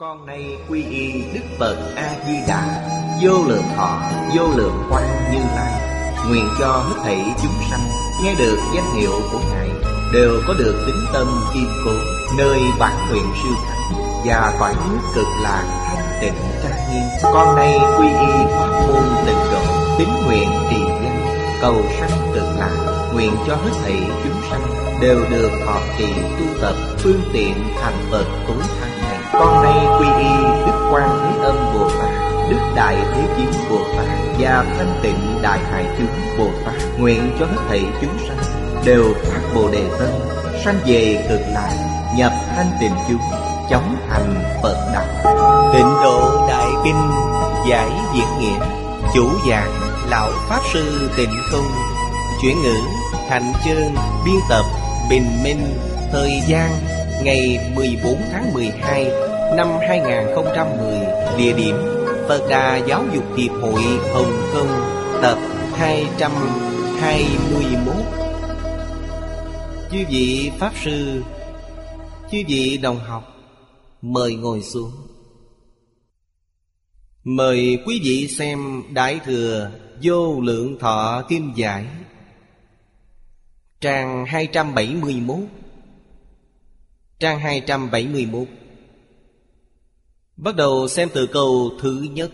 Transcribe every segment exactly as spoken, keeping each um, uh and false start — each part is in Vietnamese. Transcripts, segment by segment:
Con nay quy y Đức Phật A-di-đà, vô lượng thọ, vô lượng quang Như Lai. Nguyện cho hết thảy chúng sanh nghe được danh hiệu của Ngài đều có được tín tâm kiên cố, nơi bản nguyện siêu thắng và cõi nước cực lạc thanh tịnh trang nghiêm. Con nay quy y pháp môn tịnh độ, tín nguyện trì danh, cầu sanh cực lạc. Nguyện cho hết thảy chúng sanh đều được thọ trì tu tập phương tiện thành Phật tối thắng này. Con nay quy y Đức Quan Thế Âm Bồ Tát, Đức Đại Thế Chí Bồ Tát và Thanh Tịnh Đại Hải Chúng Bồ Tát. Nguyện cho hết thảy chúng sanh đều phát Bồ Đề tâm, sanh về cực lạc, nhập thanh tịnh chúng, chóng thành Phật đạo. Tịnh Độ Đại Kinh giải diễn nghĩa. Chủ giảng Lão Pháp Sư Tịnh Không. Chuyển ngữ Thành Chương. Biên tập Bình Minh. Thời gian ngày mười bốn tháng mười hai năm hai nghìn không trăm mười. Địa điểm Phật Đà Giáo dục Hiệp hội Hồng Kông. Tập hai trăm hai mươi mốt. Chư vị Pháp Sư, chư vị đồng học, mời ngồi xuống. Mời quý vị xem Đại Thừa Vô Lượng Thọ Kim Giải, trang hai trăm bảy mươi mốt. Trang hai trăm bảy mươi mốt. Bắt đầu xem từ câu thứ nhất.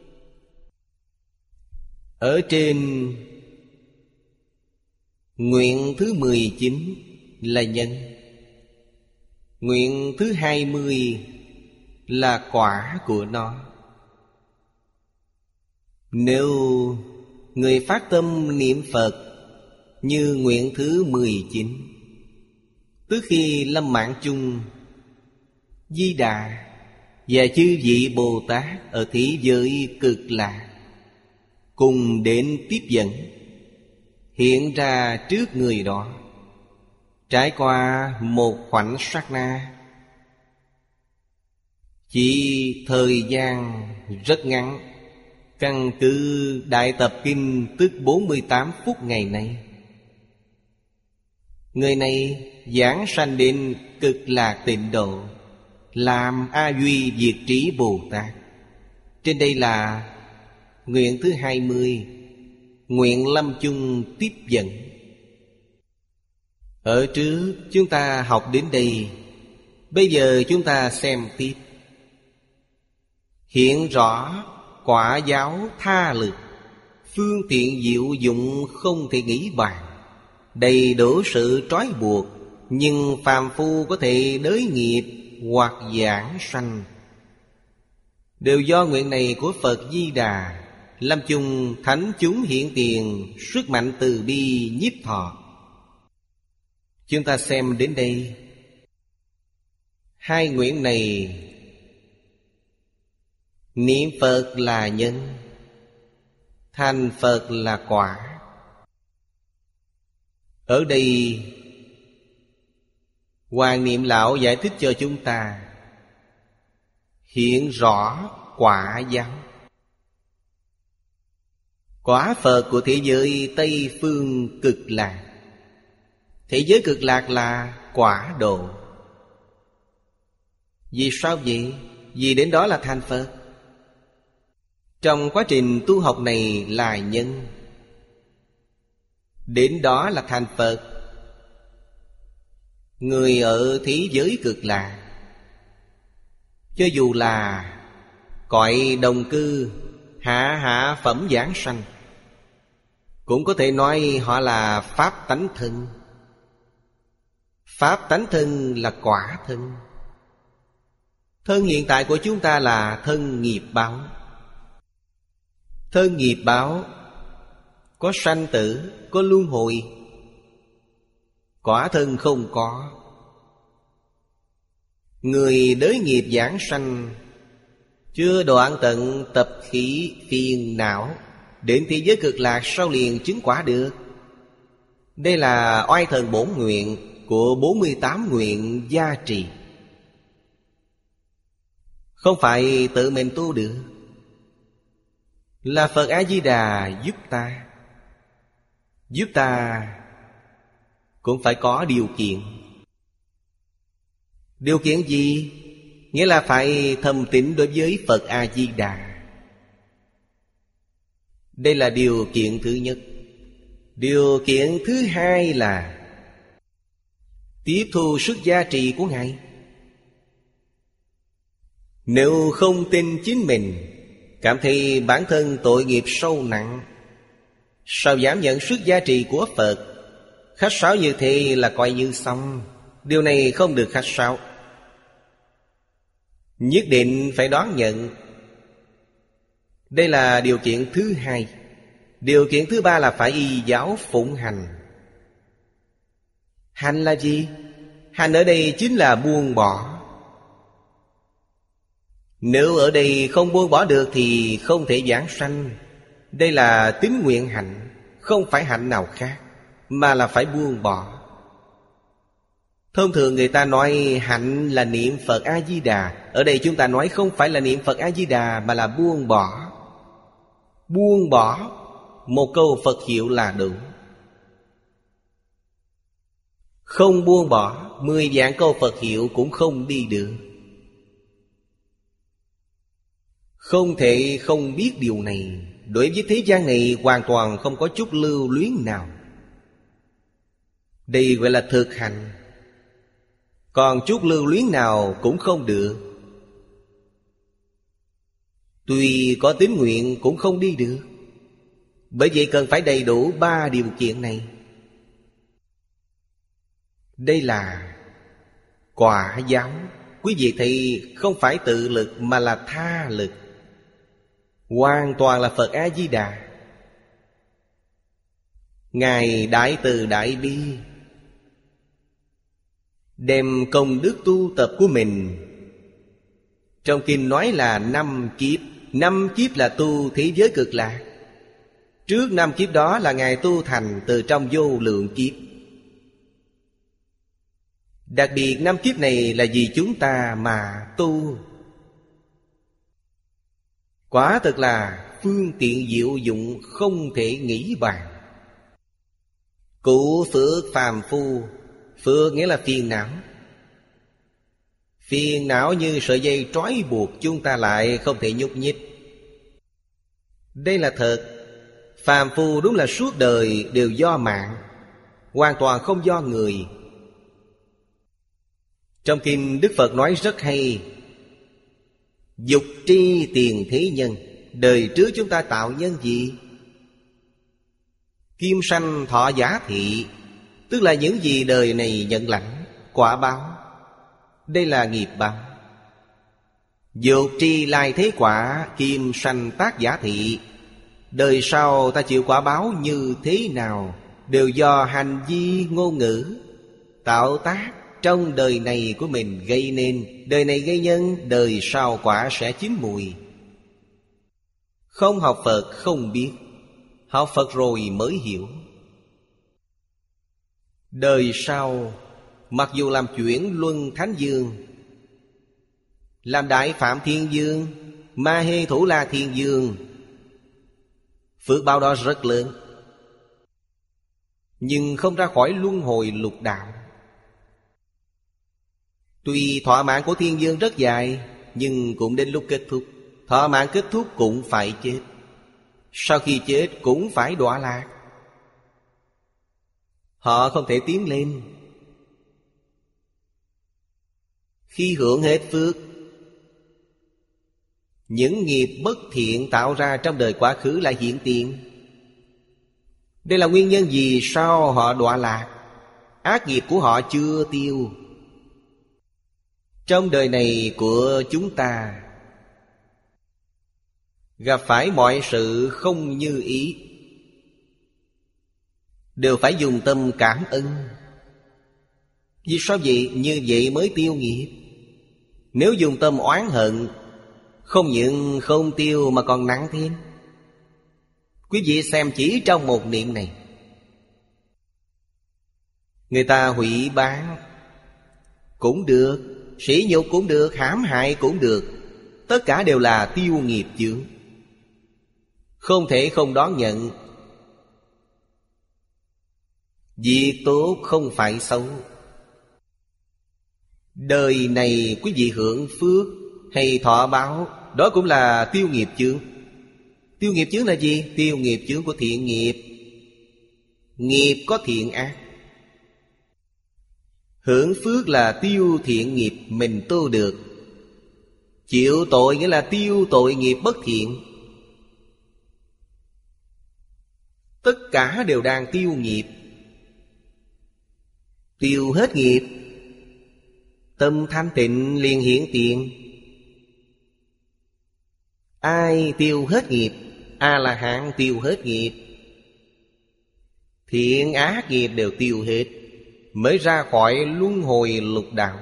Ở trên nguyện thứ mười chín là nhân, nguyện thứ hai mươi là quả của nó. Nếu người phát tâm niệm Phật như nguyện thứ mười chín, tức khi lâm mạng chung, Di Đà và chư vị Bồ Tát ở thế giới cực lạc cùng đến tiếp dẫn, hiện ra trước người đó. Trải qua một khoảnh sát na, chỉ thời gian rất ngắn, căn cứ Đại Tập Kinh tức bốn mươi tám phút ngày nay, người này giảng sanh đến cực lạc tịnh độ, làm A Duy Diệt Trí Bồ Tát. Trên đây là nguyện thứ hai mươi, nguyện lâm chung tiếp dẫn. Ở trước chúng ta học đến đây, bây giờ chúng ta xem tiếp. Hiện rõ quả giáo tha lực, phương tiện diệu dụng không thể nghĩ bàn. Đầy đủ sự trói buộc, nhưng phàm phu có thể đới nghiệp hoặc giảng sanh, đều do nguyện này của Phật Di Đà. Lâm chung thánh chúng hiện tiền, sức mạnh từ bi nhiếp thọ. Chúng ta xem đến đây, hai nguyện này, niệm Phật là nhân, thành Phật là quả. Ở đây Hoàng Niệm Lão giải thích cho chúng ta hiện rõ quả giáo. Quả Phật của thế giới Tây Phương cực lạc. Thế giới cực lạc là quả độ. Vì sao vậy? Vì đến đó là thành Phật. Trong quá trình tu học này là nhân, đến đó là thành Phật. Người ở thế giới cực lạc, cho dù là cõi đồng cư, hạ hạ phẩm giảng sanh, cũng có thể nói họ là Pháp tánh thân. Pháp tánh thân là quả thân. Thân hiện tại của chúng ta là thân nghiệp báo. Thân nghiệp báo có sanh tử, có luân hồi. Quả thân không có. Người đới nghiệp giảng sanh, chưa đoạn tận tập khí phiền não, đến thế giới cực lạc sao liền chứng quả được. Đây là oai thần bổn nguyện của bốn mươi tám nguyện gia trì, không phải tự mình tu được. Là Phật A-di-đà giúp ta. Giúp ta cũng phải có điều kiện. Điều kiện gì? Nghĩa là phải thầm tín đối với Phật A-di-đà. Đây là điều kiện thứ nhất. Điều kiện thứ hai là tiếp thu sức gia trì của Ngài. Nếu không tin chính mình, cảm thấy bản thân tội nghiệp sâu nặng, sao dám nhận sức gia trì của Phật? Khách sáo như thế là coi như xong. Điều này không được khách sáo, nhất định phải đón nhận. Đây là điều kiện thứ hai. Điều kiện thứ ba là phải y giáo phụng hành. Hành là gì? Hành ở đây chính là buông bỏ. Nếu ở đây không buông bỏ được thì không thể giảng sanh. Đây là tín nguyện hạnh, không phải hạnh nào khác, mà là phải buông bỏ. Thông thường người ta nói hạnh là niệm Phật A-di-đà. Ở đây chúng ta nói không phải là niệm Phật A-di-đà, mà là buông bỏ. Buông bỏ một câu Phật hiệu là đủ. Không buông bỏ, mười vạn câu Phật hiệu cũng không đi được. Không thể không biết điều này. Đối với thế gian này hoàn toàn không có chút lưu luyến nào. Đây gọi là thực hành. Còn chút lưu luyến nào cũng không được. Tuy có tín nguyện cũng không đi được. Bởi vậy cần phải đầy đủ ba điều kiện này. Đây là quả giáo. Quý vị thấy không phải tự lực mà là tha lực. Hoàn toàn là Phật A-di-đà. Ngài đại từ đại bi, đem công đức tu tập của mình. Trong kinh nói là năm kiếp. Năm kiếp là tu thế giới cực lạc. Trước năm kiếp đó là Ngài tu thành từ trong vô lượng kiếp. Đặc biệt năm kiếp này là vì chúng ta mà tu. Quả thực là phương tiện diệu dụng không thể nghĩ bàn. Cụ phước phàm phu. Phước nghĩa là phiền não. Phiền não như sợi dây trói buộc chúng ta lại không thể nhúc nhích. Đây là thật. Phàm phu đúng là suốt đời đều do mạng, hoàn toàn không do người. Trong kinh Đức Phật nói rất hay: dục tri tiền thế nhân. Đời trước chúng ta tạo nhân gì? Kim sanh thọ giả thị, tức là những gì đời này nhận lãnh, quả báo. Đây là nghiệp báo. Dục tri lai thế quả, kim sanh tác giả thị. Đời sau ta chịu quả báo như thế nào đều do hành vi ngôn ngữ, tạo tác trong đời này của mình gây nên. Đời này gây nhân, đời sau quả sẽ chín mùi. Không học Phật không biết, học Phật rồi mới hiểu. Đời sau mặc dù làm chuyển luân thánh dương, làm đại phạm thiên dương, ma hê thủ la thiên dương, phước báo đó rất lớn, nhưng không ra khỏi luân hồi lục đạo. Tuy thọ mạng của thiên dương rất dài, nhưng cũng đến lúc kết thúc. Thọ mạng kết thúc cũng phải chết. Sau khi chết cũng phải đọa lạc. Họ không thể tiến lên. Khi hưởng hết phước, những nghiệp bất thiện tạo ra trong đời quá khứ lại hiện tiền. Đây là nguyên nhân vì sao họ đọa lạc. Ác nghiệp của họ chưa tiêu. Trong đời này của chúng ta gặp phải mọi sự không như ý, đều phải dùng tâm cảm ơn. Vì sao vậy? Như vậy mới tiêu nghiệp. Nếu dùng tâm oán hận, không những không tiêu mà còn nặng thêm. Quý vị xem chỉ trong một niệm này, người ta hủy bán cũng được, sỉ nhục cũng được, hãm hại cũng được. Tất cả đều là tiêu nghiệp chướng, không thể không đón nhận. Việc tốt không phải xấu. Đời này quý vị hưởng phước hay thọ báo, đó cũng là tiêu nghiệp chướng. Tiêu nghiệp chướng là gì? Tiêu nghiệp chướng của thiện nghiệp. Nghiệp có thiện ác. Hưởng phước là tiêu thiện nghiệp mình tu được. Chịu tội nghĩa là tiêu tội nghiệp bất thiện. Tất cả đều đang tiêu nghiệp. Tiêu hết nghiệp, tâm thanh tịnh liền hiển tiền. Ai tiêu hết nghiệp? A-la-hán tiêu hết nghiệp. Thiện ác nghiệp đều tiêu hết, mới ra khỏi luân hồi lục đạo.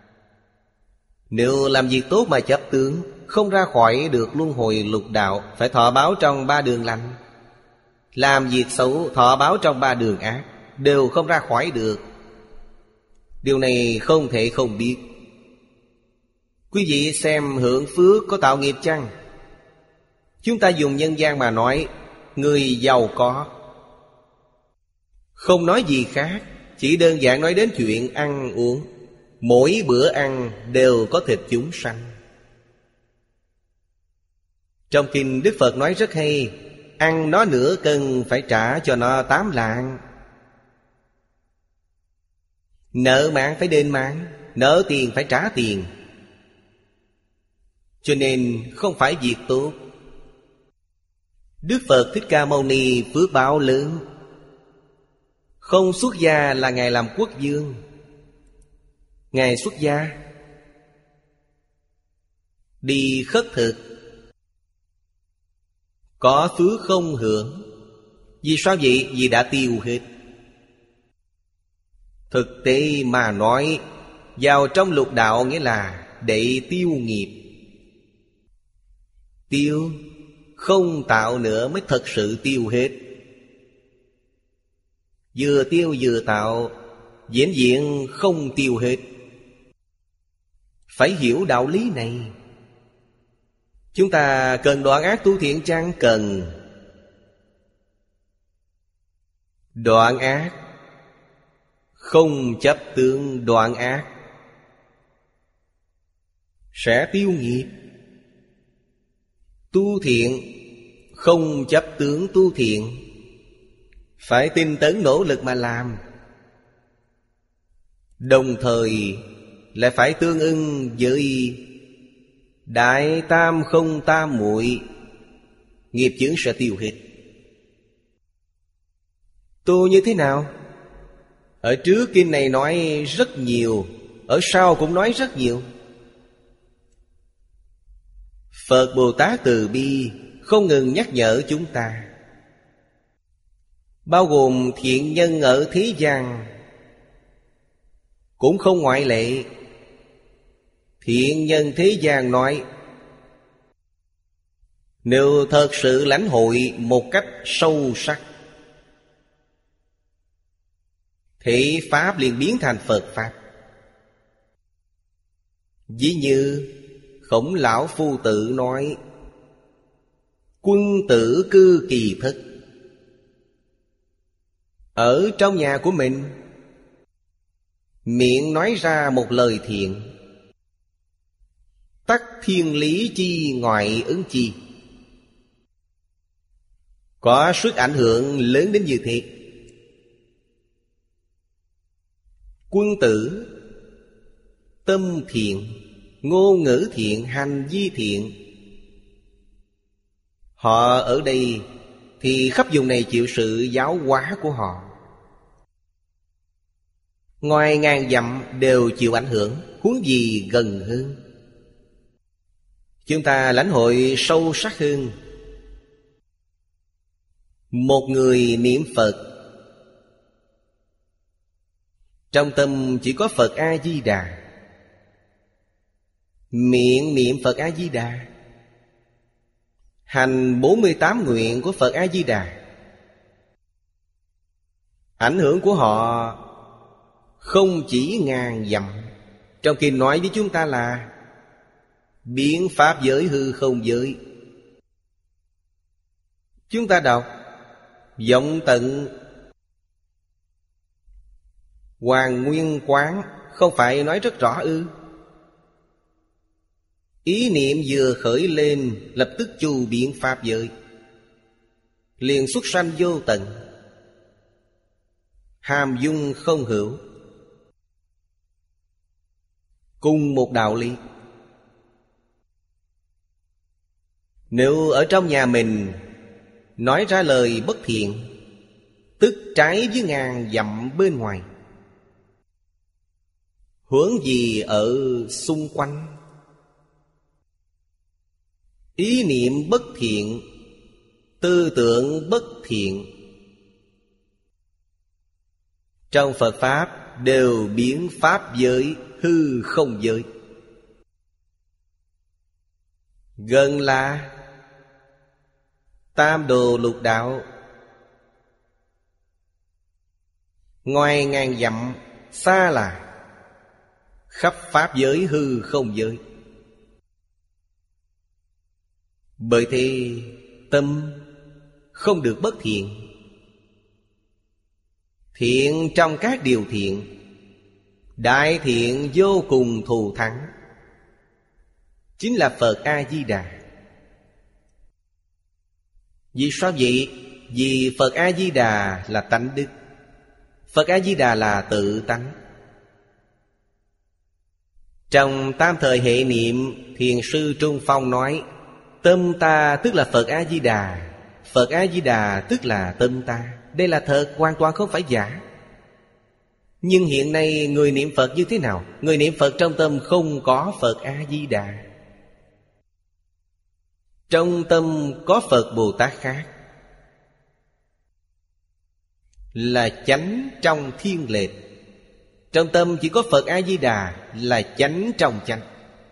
Nếu làm việc tốt mà chấp tướng, không ra khỏi được luân hồi lục đạo, phải thọ báo trong ba đường lành. Làm việc xấu, thọ báo trong ba đường ác, đều không ra khỏi được. Điều này không thể không biết. Quý vị xem hưởng phước có tạo nghiệp chăng? Chúng ta dùng nhân gian mà nói, người giàu có. Không nói gì khác, chỉ đơn giản nói đến chuyện ăn uống. Mỗi bữa ăn đều có thịt chúng sanh. Trong kinh Đức Phật nói rất hay, ăn nó nửa cân phải trả cho nó tám lạng. Nợ mạng phải đền mạng, nợ tiền phải trả tiền. Cho nên không phải việc tốt. Đức Phật Thích Ca Mâu Ni phước báo lớn. Không xuất gia là Ngài làm quốc vương. Ngài xuất gia đi khất thực, có phước không hưởng. Vì sao vậy? Vì đã tiêu hết. Thực tế mà nói, vào trong lục đạo nghĩa là để tiêu nghiệp. Tiêu, không tạo nữa mới thật sự tiêu hết. Vừa tiêu vừa tạo, vĩnh viễn không tiêu hết. Phải hiểu đạo lý này. Chúng ta cần đoạn ác tu thiện chăng? Cần. Đoạn ác, không chấp tướng đoạn ác, sẽ tiêu nghiệp. Tu thiện, không chấp tướng tu thiện, phải tinh tấn nỗ lực mà làm. Đồng thời lại phải tương ưng với Đại Tam Không Tam Muội, nghiệp chướng sẽ tiêu hết. Tu như thế nào? Ở trước kinh này nói rất nhiều, ở sau cũng nói rất nhiều. Phật Bồ Tát từ bi không ngừng nhắc nhở chúng ta, bao gồm thiện nhân ở thế gian cũng không ngoại lệ. Thiện nhân thế gian nói, nếu thật sự lãnh hội một cách sâu sắc, thì Pháp liền biến thành Phật Pháp. Ví như Khổng Lão Phu Tử nói, quân tử cư kỳ thức. Ở trong nhà của mình, miệng nói ra một lời thiện, tắc thiên lý chi ngoại ứng chi, có sức ảnh hưởng lớn đến như thế. Quân tử tâm thiện, ngôn ngữ thiện, hành vi thiện. Họ ở đây thì khắp vùng này chịu sự giáo hóa của họ. Ngoài ngàn dặm đều chịu ảnh hưởng, huống gì gần hơn. Chúng ta lãnh hội sâu sắc hơn. Một người niệm Phật, trong tâm chỉ có Phật A-di-đà, miệng niệm Phật A-di-đà, hành bốn mươi tám nguyện của Phật A-di-đà. Ảnh hưởng của họ không chỉ ngàn dặm. Trong kinh nói với chúng ta là biến pháp giới hư không giới. Chúng ta đọc vọng tận Hoàng Nguyên Quán Không phải nói rất rõ ư? Ý niệm vừa khởi lên, lập tức chu biến pháp giới, liền xuất sanh vô tận, hàm dung không hữu. Cùng một đạo lý. Nếu ở trong nhà mình nói ra lời bất thiện, tức trái với ngàn dặm bên ngoài, huống gì ở xung quanh. Ý niệm bất thiện, tư tưởng bất thiện, trong Phật Pháp đều biến pháp giới hư không giới. Gần là tam đồ lục đạo, ngoài ngàn dặm xa là khắp pháp giới hư không giới. Bởi thế tâm không được bất thiện. Thiện trong các điều thiện, đại thiện vô cùng thù thắng, chính là Phật A-di-đà. Vì sao vậy? Vì Phật A-di-đà là tánh đức, Phật A-di-đà là tự tánh. Trong tam thời hệ niệm, Thiền sư Trung Phong nói: tâm ta tức là Phật A-di-đà, Phật A-di-đà tức là tâm ta. Đây là thật, hoàn toàn không phải giả. Nhưng hiện nay người niệm Phật như thế nào? Người niệm Phật trong tâm không có Phật A-di-đà, trong tâm có Phật Bồ Tát khác, là chánh trong thiên lệch. Trong tâm chỉ có Phật A-di-đà, là chánh trong chánh.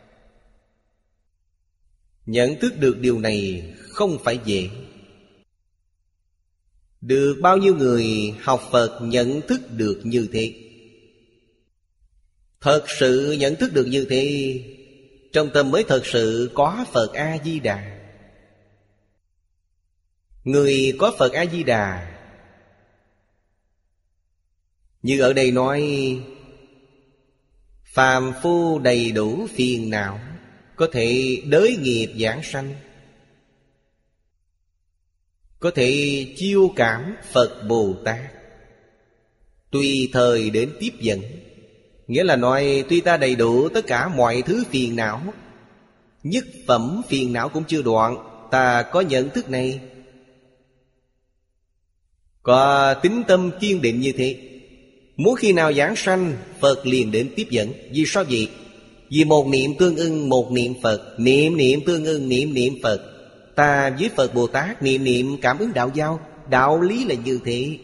Nhận thức được điều này không phải dễ. Được bao nhiêu người học Phật nhận thức được như thế? Thật sự nhận thức được như thế, trong tâm mới thật sự có Phật A-di-đà. Người có Phật A-di-đà, như ở đây nói, phàm phu đầy đủ phiền não, có thể đới nghiệp giảng sanh, có thể chiêu cảm Phật Bồ Tát, tùy thời đến tiếp dẫn. Nghĩa là nói tuy ta đầy đủ tất cả mọi thứ phiền não, nhất phẩm phiền não cũng chưa đoạn, ta có nhận thức này, có tín tâm kiên định như thế, muốn khi nào giảng sanh, Phật liền đến tiếp dẫn. Vì sao vậy? Vì một niệm tương ưng một niệm Phật, niệm niệm tương ưng niệm niệm Phật. Ta với Phật Bồ Tát niệm niệm cảm ứng đạo giao. Đạo lý là như thế.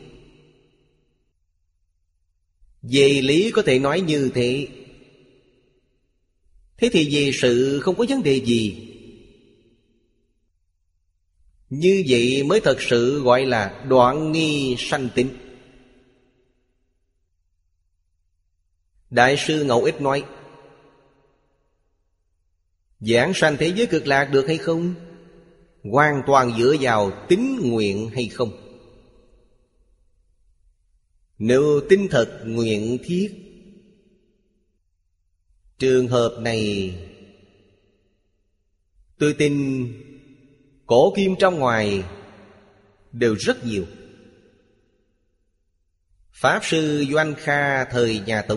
Về lý có thể nói như thế. Thế thì về sự không có vấn đề gì. Như vậy mới thật sự gọi là đoạn nghi sanh tính. Đại sư Ngẫu Ích nói: giảng sanh thế giới cực lạc được hay không, hoàn toàn dựa vào tín nguyện hay không. Nếu tin thật nguyện thiết, trường hợp này tôi tin cổ kim trong ngoài đều rất nhiều. Pháp sư Doanh Kha thời nhà Tống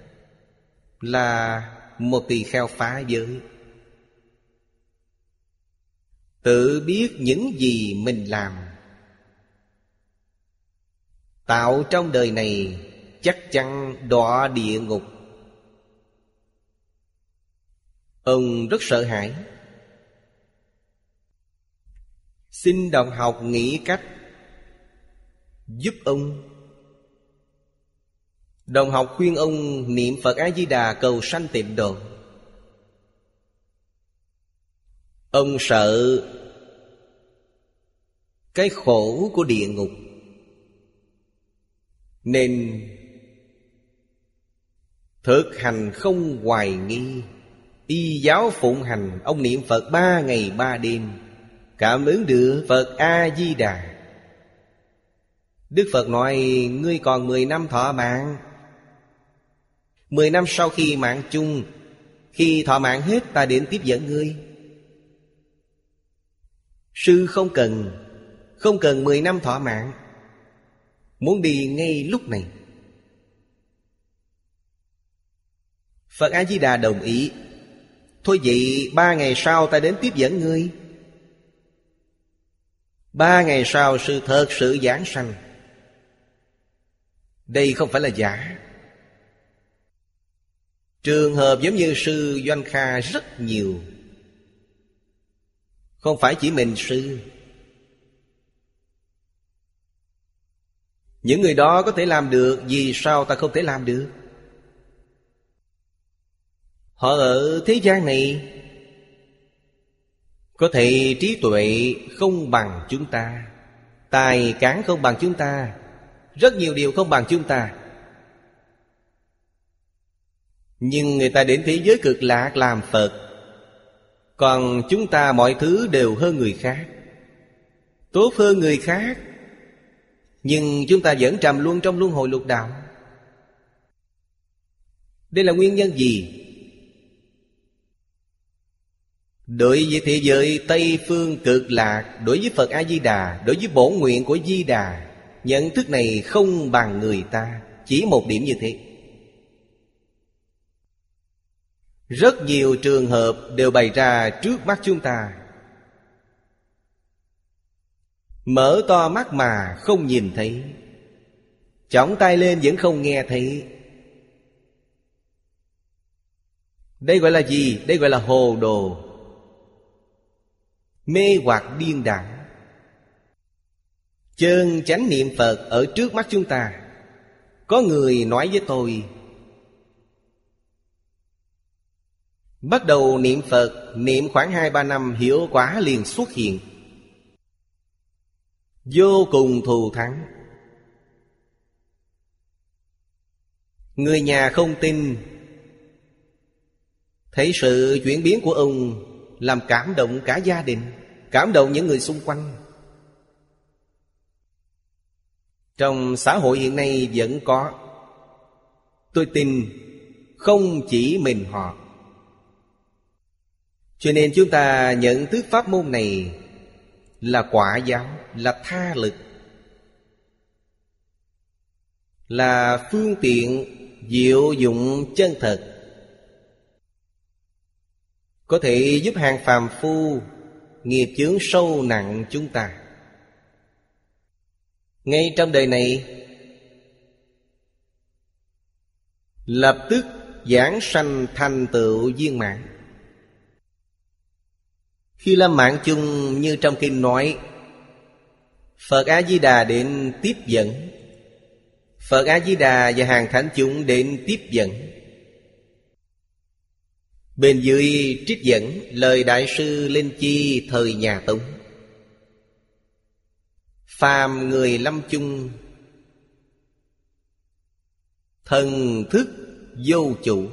là một tỳ kheo phá giới, tự biết những gì mình làm, tạo trong đời này chắc chắn đọa địa ngục. Ông rất sợ hãi, xin đồng học nghĩ cách giúp ông. Đồng học khuyên ông niệm Phật A-di-đà cầu sanh tịnh độ. Ông sợ cái khổ của địa ngục, nên thực hành không hoài nghi, y giáo phụng hành. Ông niệm Phật ba ngày ba đêm, cảm ứng được Phật A-di-đà. Đức Phật nói: ngươi còn mười năm thọ mạng, Mười năm sau khi mạng chung, khi thọ mạng hết, ta đến tiếp dẫn ngươi. Sư không cần Không cần mười năm thọ mạng, muốn đi ngay lúc này. Phật A-di-đà đồng ý. Thôi vậy ba ngày sau ta đến tiếp dẫn ngươi. Ba ngày sau sư thật sự giảng sanh. Đây không phải là giả. Trường hợp giống như sư Doanh Kha rất nhiều. Không phải chỉ mình sư. Những người đó có thể làm được, vì sao ta không thể làm được? Họ ở thế gian này có thể trí tuệ không bằng chúng ta, tài cán không bằng chúng ta, rất nhiều điều không bằng chúng ta. Nhưng người ta đến thế giới cực lạc làm Phật. Còn chúng ta mọi thứ đều hơn người khác, tốt hơn người khác. Nhưng chúng ta vẫn trầm luân trong luân hồi lục đạo. Đây là nguyên nhân gì? Đối với thế giới Tây Phương cực lạc, đối với Phật A-di-đà, đối với bổn nguyện của Di Đà, nhận thức này không bằng người ta. Chỉ một điểm như thế. Rất nhiều trường hợp đều bày ra trước mắt chúng ta. Mở to mắt mà không nhìn thấy, chổng tai lên vẫn không nghe thấy. Đây gọi là gì? Đây gọi là hồ đồ, mê hoặc điên đảo. Chân chánh niệm Phật ở trước mắt chúng ta. Có người nói với tôi, bắt đầu niệm Phật, niệm khoảng hai ba năm hiệu quả liền xuất hiện, vô cùng thù thắng. Người nhà không tin, thấy sự chuyển biến của ông làm cảm động cả gia đình, cảm động những người xung quanh. Trong xã hội hiện nay vẫn có. Tôi tin không chỉ mình họ. Cho nên chúng ta nhận thức pháp môn này là quả giáo, là tha lực, là phương tiện diệu dụng chân thật, có thể giúp hàng phàm phu nghiệp chướng sâu nặng chúng ta. Ngay trong đời này lập tức giảng sanh thành tựu viên mãn. Khi lâm mạng chung như trong kinh nói, Phật A-di-đà đến tiếp dẫn, Phật A-di-đà và hàng thánh chúng đến tiếp dẫn. Bên dưới trích dẫn lời Đại sư Linh Chi thời nhà Tống. Phàm người lâm chung, thần thức vô chủ,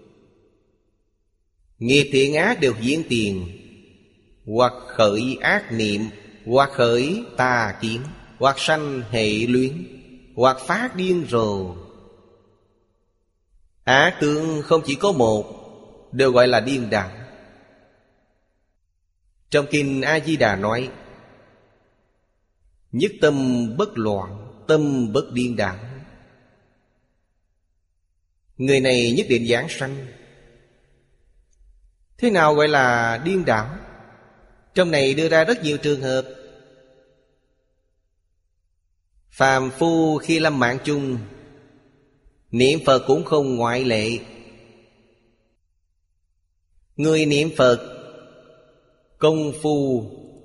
nghiệp thiện ác đều diễn tiền, hoặc khởi ác niệm, hoặc khởi tà kiến, hoặc sanh hệ luyến, hoặc phát điên rồ. Ác tướng không chỉ có một, đều gọi là điên đảo. Trong kinh A-di-đà nói, nhất tâm bất loạn, tâm bất điên đảo. Người này nhất định giảng sanh. Thế nào gọi là điên đảo? Trong này đưa ra rất nhiều trường hợp. Phàm phu khi lâm mạng chung, niệm Phật cũng không ngoại lệ. Người niệm Phật công phu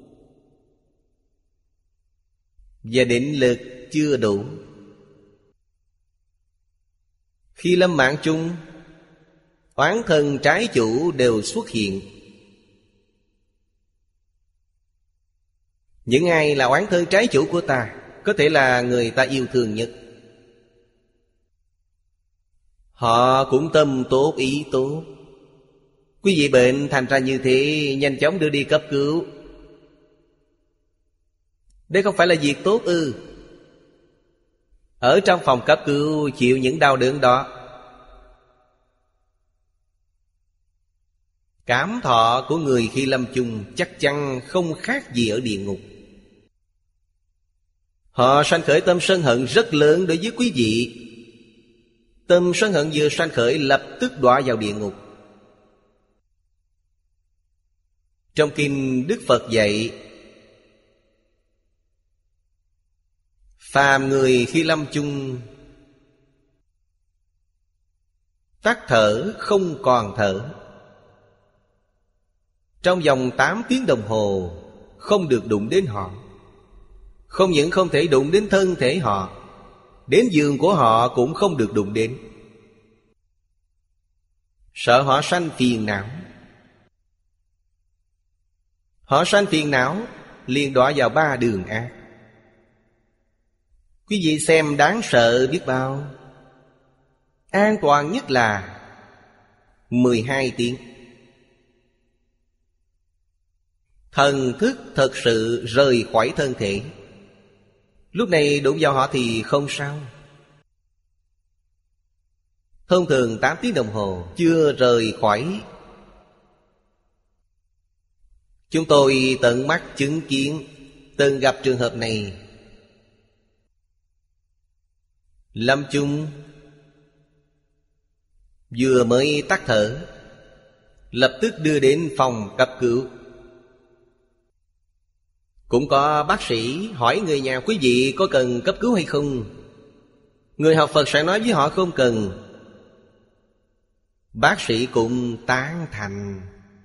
và định lực chưa đủ. Khi lâm mạng chung, oán thần trái chủ đều xuất hiện. Những ai là oán thân trái chủ của ta, có thể là người ta yêu thương nhất. Họ cũng tâm tốt, ý tốt. Quý vị bệnh thành ra như thế, nhanh chóng đưa đi cấp cứu. Đây không phải là việc tốt ư? Ở trong phòng cấp cứu chịu những đau đớn đó, Cảm thọ của người khi lâm chung chắc chắn không khác gì ở địa ngục. Họ sanh khởi tâm sân hận rất lớn đối với quý vị. Tâm sân hận vừa sanh khởi lập tức đọa vào địa ngục. Trong kinh Đức Phật dạy, phàm người khi lâm chung tắt thở không còn thở, trong vòng tám tiếng đồng hồ không được đụng đến họ. Không những không thể đụng đến thân thể họ, đến giường của họ cũng không được đụng đến. Sợ họ sanh phiền não. Họ sanh phiền não liền đọa vào ba đường ác. Quý vị xem đáng sợ biết bao. An toàn nhất là mười hai tiếng. Thần thức thật sự rời khỏi thân thể. Lúc này đụng vào họ thì không sao. Thông thường tám tiếng đồng hồ chưa rời khỏi. Chúng tôi tận mắt chứng kiến, từng gặp trường hợp này. Lâm chung vừa mới tắt thở, lập tức đưa đến phòng cấp cứu. Cũng có bác sĩ hỏi người nhà quý vị có cần cấp cứu hay không. Người học Phật sẽ nói với họ không cần. Bác sĩ cũng tán thành.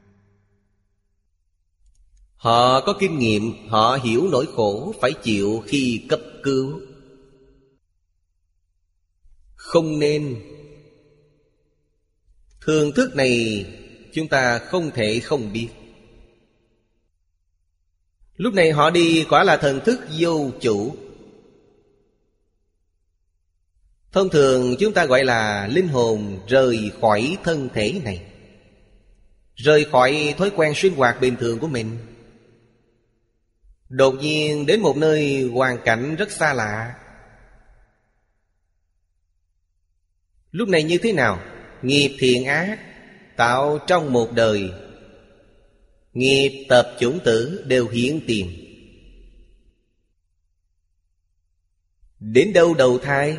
Họ có kinh nghiệm, họ hiểu nỗi khổ phải chịu khi cấp cứu. Không nên. Thường thức này chúng ta không thể không biết. Lúc này họ đi quả là thần thức vô chủ. Thông thường chúng ta gọi là linh hồn rời khỏi thân thể này, rời khỏi thói quen sinh hoạt bình thường của mình. Đột nhiên đến một nơi hoàn cảnh rất xa lạ. Lúc này như thế nào? Nghiệp thiện ác tạo trong một đời, nghiệp tập chủng tử đều hiển tiền. Đến đâu đầu thai?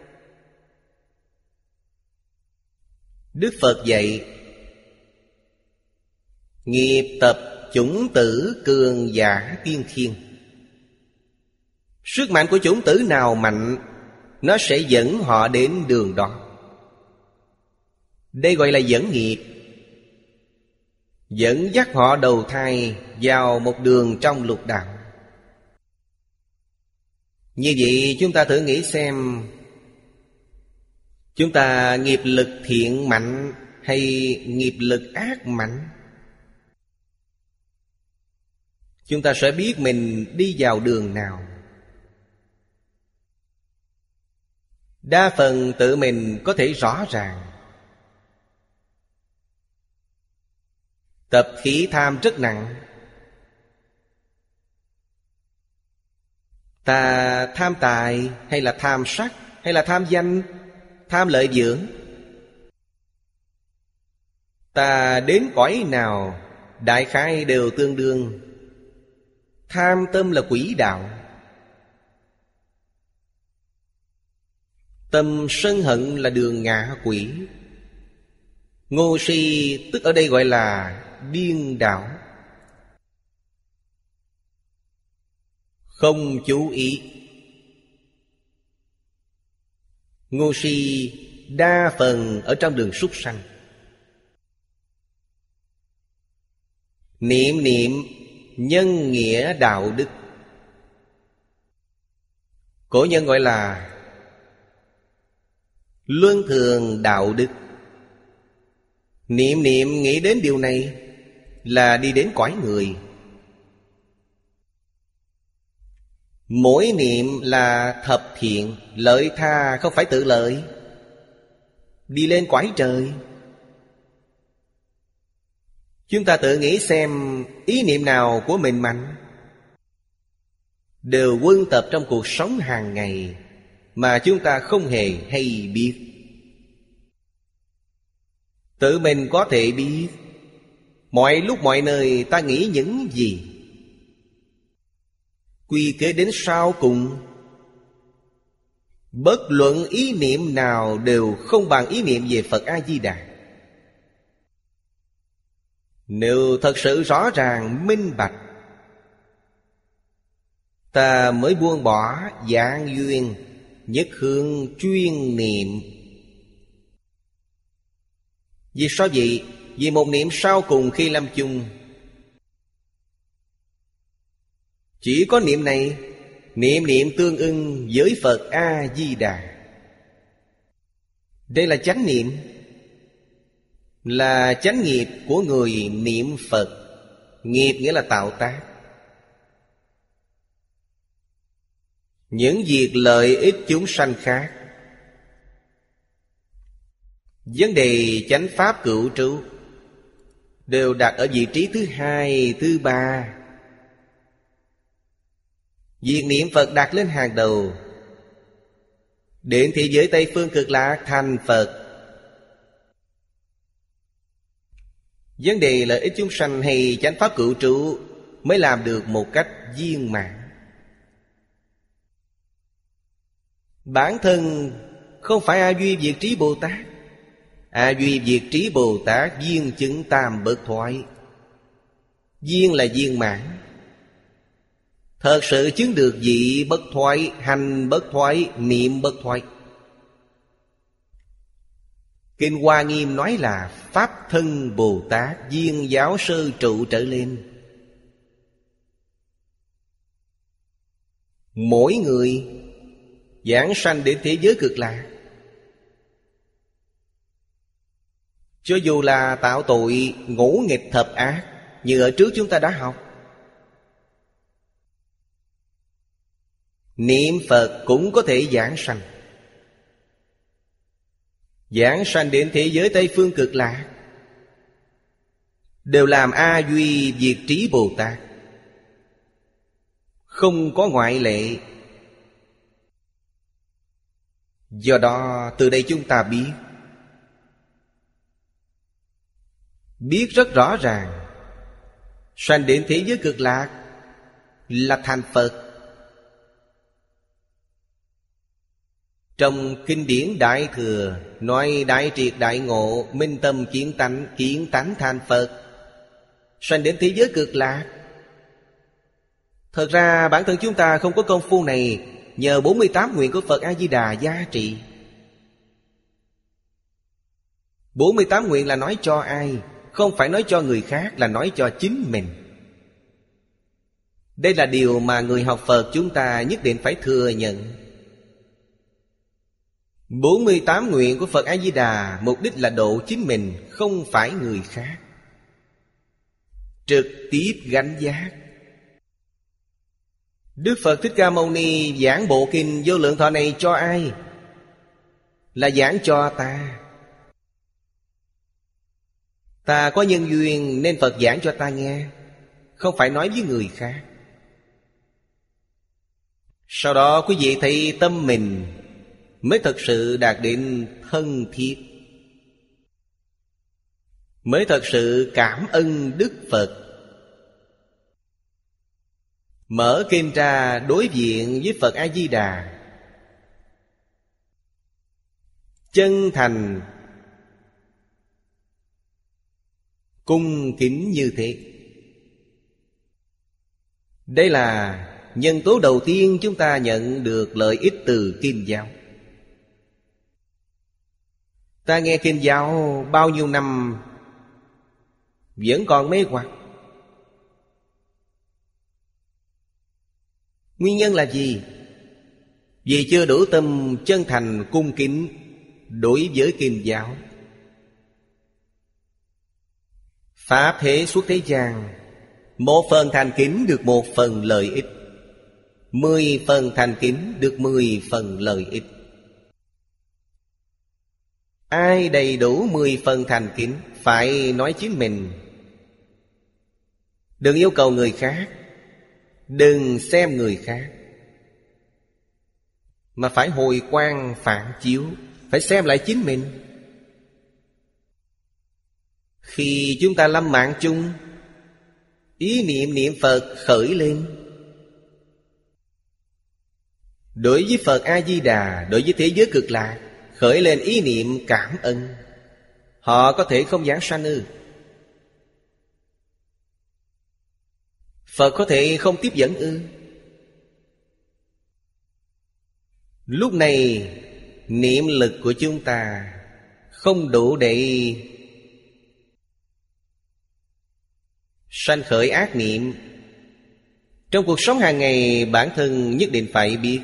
Đức Phật dạy nghiệp tập chủng tử cường giả tiên khiên. Sức mạnh của chủng tử nào mạnh, nó sẽ dẫn họ đến đường đó. Đây gọi là dẫn nghiệp, dẫn dắt họ đầu thai vào một đường trong lục đạo. Như vậy chúng ta thử nghĩ xem, chúng ta nghiệp lực thiện mạnh hay nghiệp lực ác mạnh? Chúng ta sẽ biết mình đi vào đường nào. Đa phần tự mình có thể rõ ràng. Tập khí tham rất nặng. Ta tham tài hay là tham sắc hay là tham danh, tham lợi dưỡng. Ta đến cõi nào đại khái đều tương đương. Tham tâm là quỷ đạo. Tâm sân hận là đường ngạ quỷ. Ngu si tức ở đây gọi là điên đảo. Không chú ý. Ngu si đa phần ở trong đường súc sanh. Niệm niệm nhân nghĩa đạo đức. Cổ nhân gọi là luân thường đạo đức. Niệm niệm nghĩ đến điều này là đi đến cõi người. Mỗi niệm là thập thiện, lợi tha không phải tự lợi, đi lên cõi trời. Chúng ta tự nghĩ xem ý niệm nào của mình mạnh, đều quân tập trong cuộc sống hàng ngày mà chúng ta không hề hay biết. Tự mình có thể biết, Mọi lúc mọi nơi ta nghĩ những gì? Quy kế đến sau cùng, bất luận ý niệm nào đều không bằng ý niệm về Phật A-di-đà. Nếu thật sự rõ ràng minh bạch, ta mới buông bỏ dạng duyên, nhất hướng chuyên niệm. Vì sao vậy? Vì một niệm sau cùng khi lâm chung, chỉ có niệm này, niệm niệm tương ưng với Phật A-di-đà. Đây là chánh niệm, là chánh nghiệp của người niệm Phật. Nghiệp nghĩa là tạo tác. Những việc lợi ích chúng sanh khác. Vấn đề chánh pháp cửu trú đều đặt ở vị trí thứ hai, thứ ba. Việc niệm Phật đặt lên hàng đầu. Đến thế giới Tây Phương Cực Lạc thành Phật. Vấn đề lợi ích chúng sanh hay chánh pháp cửu trụ mới làm được một cách viên mãn. Bản thân không phải A Duy Việt Trí Bồ Tát. A Duy Việt Trí Bồ Tát viên chứng tam bất thoái. Viên là viên mãn. Thật sự chứng được vị bất thoái, hành bất thoái, niệm bất thoái. Kinh Hoa Nghiêm nói là Pháp thân Bồ Tát viên giáo sơ trụ trở lên. Mỗi người giảng sanh đến thế giới cực lạc, cho dù là tạo tội ngũ nghịch thập ác, như ở trước chúng ta đã học, niệm Phật cũng có thể giảng sanh. Giảng sanh đến thế giới Tây Phương Cực Lạc đều làm A Duy Việt Trí Bồ Tát, không có ngoại lệ. Do đó từ đây chúng ta biết Biết rất rõ ràng, sanh đến thế giới cực lạc là thành Phật. Trong kinh điển Đại Thừa nói đại triệt đại ngộ, minh tâm kiến tánh, kiến tánh thành Phật, sanh đến thế giới cực lạc. Thật ra bản thân chúng ta không có công phu này, nhờ bốn mươi tám nguyện của Phật A-di-đà gia trị. bốn mươi tám nguyện là nói cho ai? Không phải nói cho người khác, là nói cho chính mình. Đây là điều mà người học Phật chúng ta nhất định phải thừa nhận. bốn mươi tám nguyện của Phật A-di-đà mục đích là độ chính mình, không phải người khác. Trực tiếp gánh vác. Đức Phật Thích Ca Mâu Ni giảng bộ kinh Vô Lượng Thọ này cho ai? Là giảng cho ta. Ta có nhân duyên nên Phật giảng cho ta nghe, không phải nói với người khác. Sau đó quý vị thấy tâm mình mới thật sự đạt đến thân thiết, mới thật sự cảm ơn Đức Phật. Mở kinh ra đối diện với Phật A-di-đà, chân thành cung kính như thế. Đây là nhân tố đầu tiên chúng ta nhận được lợi ích từ kinh giáo. Ta nghe kinh giáo bao nhiêu năm vẫn còn mê hoặc. Nguyên nhân là gì? Vì chưa đủ tâm chân thành cung kính đối với kinh giáo. Pháp thế suốt thế gian, một phần thành kính được một phần lợi ích, mười phần thành kính được mười phần lợi ích. Ai đầy đủ mười phần thành kính phải nói chính mình. Đừng yêu cầu người khác, đừng xem người khác, mà phải hồi quang phản chiếu, phải xem lại chính mình. Khi chúng ta lâm mạng chung, ý niệm niệm Phật khởi lên. Đối với Phật A-di-đà, đối với thế giới cực lạc, khởi lên ý niệm cảm ơn. Họ có thể không giảng sanh ư? Phật có thể không tiếp dẫn ư? Lúc này niệm lực của chúng ta không đủ để sanh khởi ác niệm. Trong cuộc sống hàng ngày, bản thân nhất định phải biết.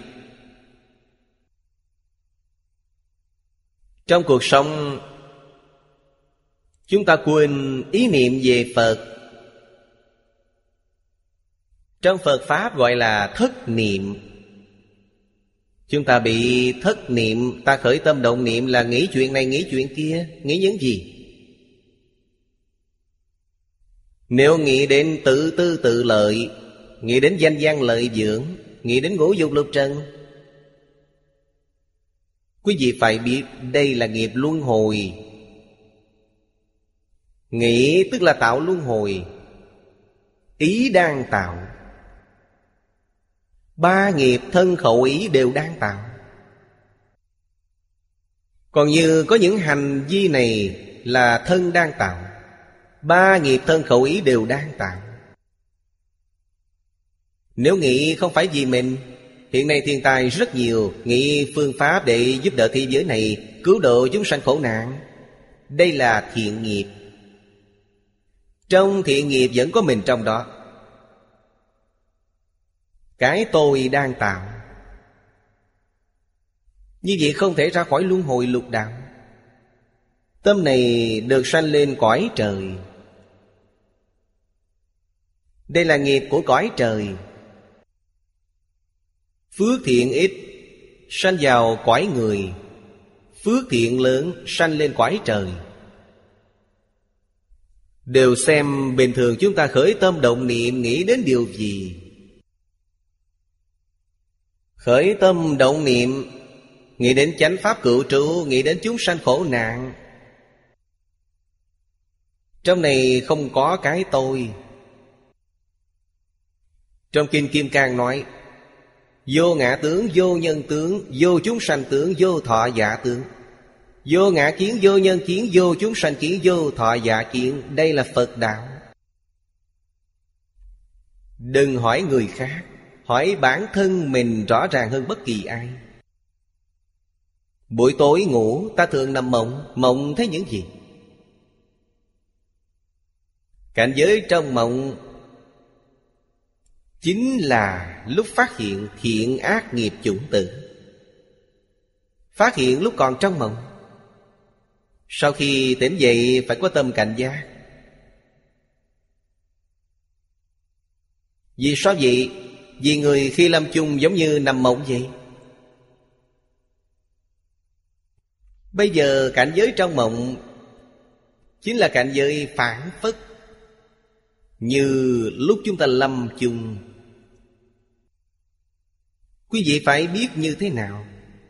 Trong cuộc sống, chúng ta quên ý niệm về Phật. Trong Phật Pháp gọi là thất niệm. Chúng ta bị thất niệm. Ta khởi tâm động niệm là nghĩ chuyện này nghĩ chuyện kia. Nghĩ những gì? Nếu nghĩ đến tự tư tự lợi, nghĩ đến danh văn lợi dưỡng, nghĩ đến ngũ dục lục trần, quý vị phải biết đây là nghiệp luân hồi. Nghĩ tức là tạo luân hồi. Ý đang tạo. Ba nghiệp thân khẩu ý đều đang tạo. Còn như có những hành vi này là thân đang tạo. Ba nghiệp thân khẩu ý đều đang tạo. Nếu nghĩ không phải vì mình, hiện nay thiên tai rất nhiều, nghĩ phương pháp để giúp đỡ thế giới này, cứu độ chúng sanh khổ nạn. Đây là thiện nghiệp. Trong thiện nghiệp vẫn có mình trong đó. Cái tôi đang tạo. Như vậy không thể ra khỏi luân hồi lục đạo. Tâm này được sanh lên cõi trời. Đây là nghiệp của cõi trời. Phước thiện ít, sanh vào cõi người. Phước thiện lớn, sanh lên cõi trời. Đều xem bình thường chúng ta khởi tâm động niệm nghĩ đến điều gì. Khởi tâm động niệm nghĩ đến chánh pháp cựu trụ, nghĩ đến chúng sanh khổ nạn. Trong này không có cái tôi. Trong Kinh Kim Cang nói: vô ngã tướng, vô nhân tướng, vô chúng sanh tướng, vô thọ giả tướng. Vô ngã kiến, vô nhân kiến, vô chúng sanh kiến, vô thọ giả kiến. Đây là Phật đạo. Đừng hỏi người khác, hỏi bản thân mình rõ ràng hơn bất kỳ ai. Buổi tối ngủ ta thường nằm mộng. Mộng thấy những gì? Cảnh giới trong mộng chính là lúc phát hiện thiện ác nghiệp chủng tử. Phát hiện lúc còn trong mộng. Sau khi tỉnh dậy phải có tâm cảnh giác. Vì sao vậy? Vì người khi lâm chung giống như nằm mộng vậy. Bây giờ cảnh giới trong mộng chính là cảnh giới phản phất. Như lúc chúng ta lâm chung. Quý vị phải biết như thế nào?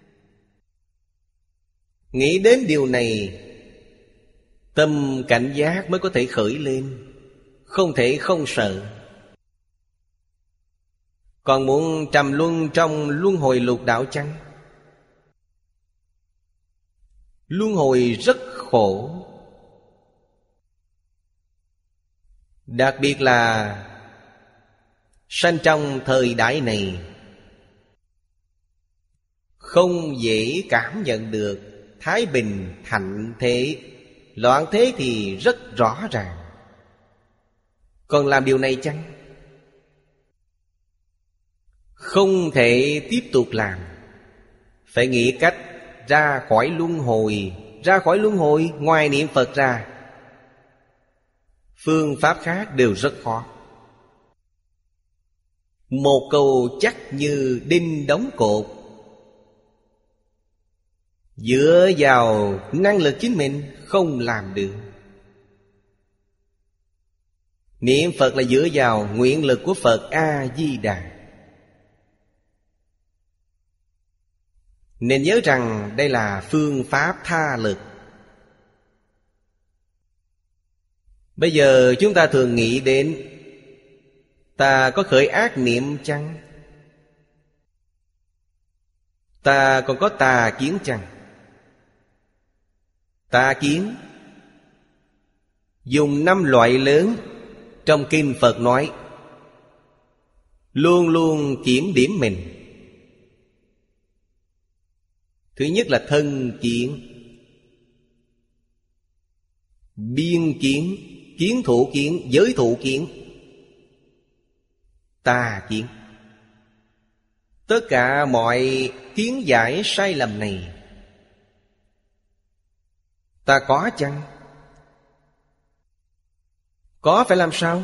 Nghĩ đến điều này, tâm cảnh giác mới có thể khởi lên. Không thể không sợ. Còn muốn trầm luân trong luân hồi lục đạo chăng? Luân hồi rất khổ. Đặc biệt là sanh trong thời đại này, không dễ cảm nhận được thái bình thạnh thế. Loạn thế thì rất rõ ràng. Còn làm điều này chăng? Không thể tiếp tục làm. Phải nghĩ cách ra khỏi luân hồi. Ra khỏi luân hồi ngoài niệm Phật ra, phương pháp khác đều rất khó. Một câu chắc như đinh đóng cột. Dựa vào năng lực chính mình không làm được. Niệm Phật là dựa vào nguyện lực của Phật A-di-đà. Nên nhớ rằng đây là phương pháp tha lực. Bây giờ chúng ta thường nghĩ đến ta có khởi ác niệm chăng? Ta còn có tà kiến chăng? Tà kiến dùng năm loại lớn trong kinh Phật nói, luôn luôn kiểm điểm mình. Thứ nhất là thân kiến, biên kiến, kiến thủ kiến, giới thủ kiến, tà kiến. Tất cả mọi kiến giải sai lầm này ta có chăng? Có phải làm sao?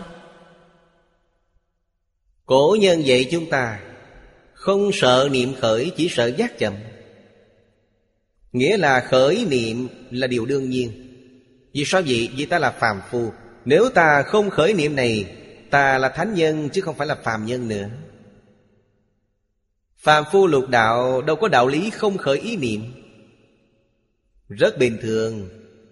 Cổ nhân dạy chúng ta không sợ niệm khởi, chỉ sợ giác chậm. Nghĩa là khởi niệm là điều đương nhiên. Vì sao vậy? Vì ta là phàm phu. Nếu ta không khởi niệm này, ta là thánh nhân chứ không phải là phàm nhân nữa. Phàm phu lục đạo đâu có đạo lý không khởi ý niệm. Rất bình thường.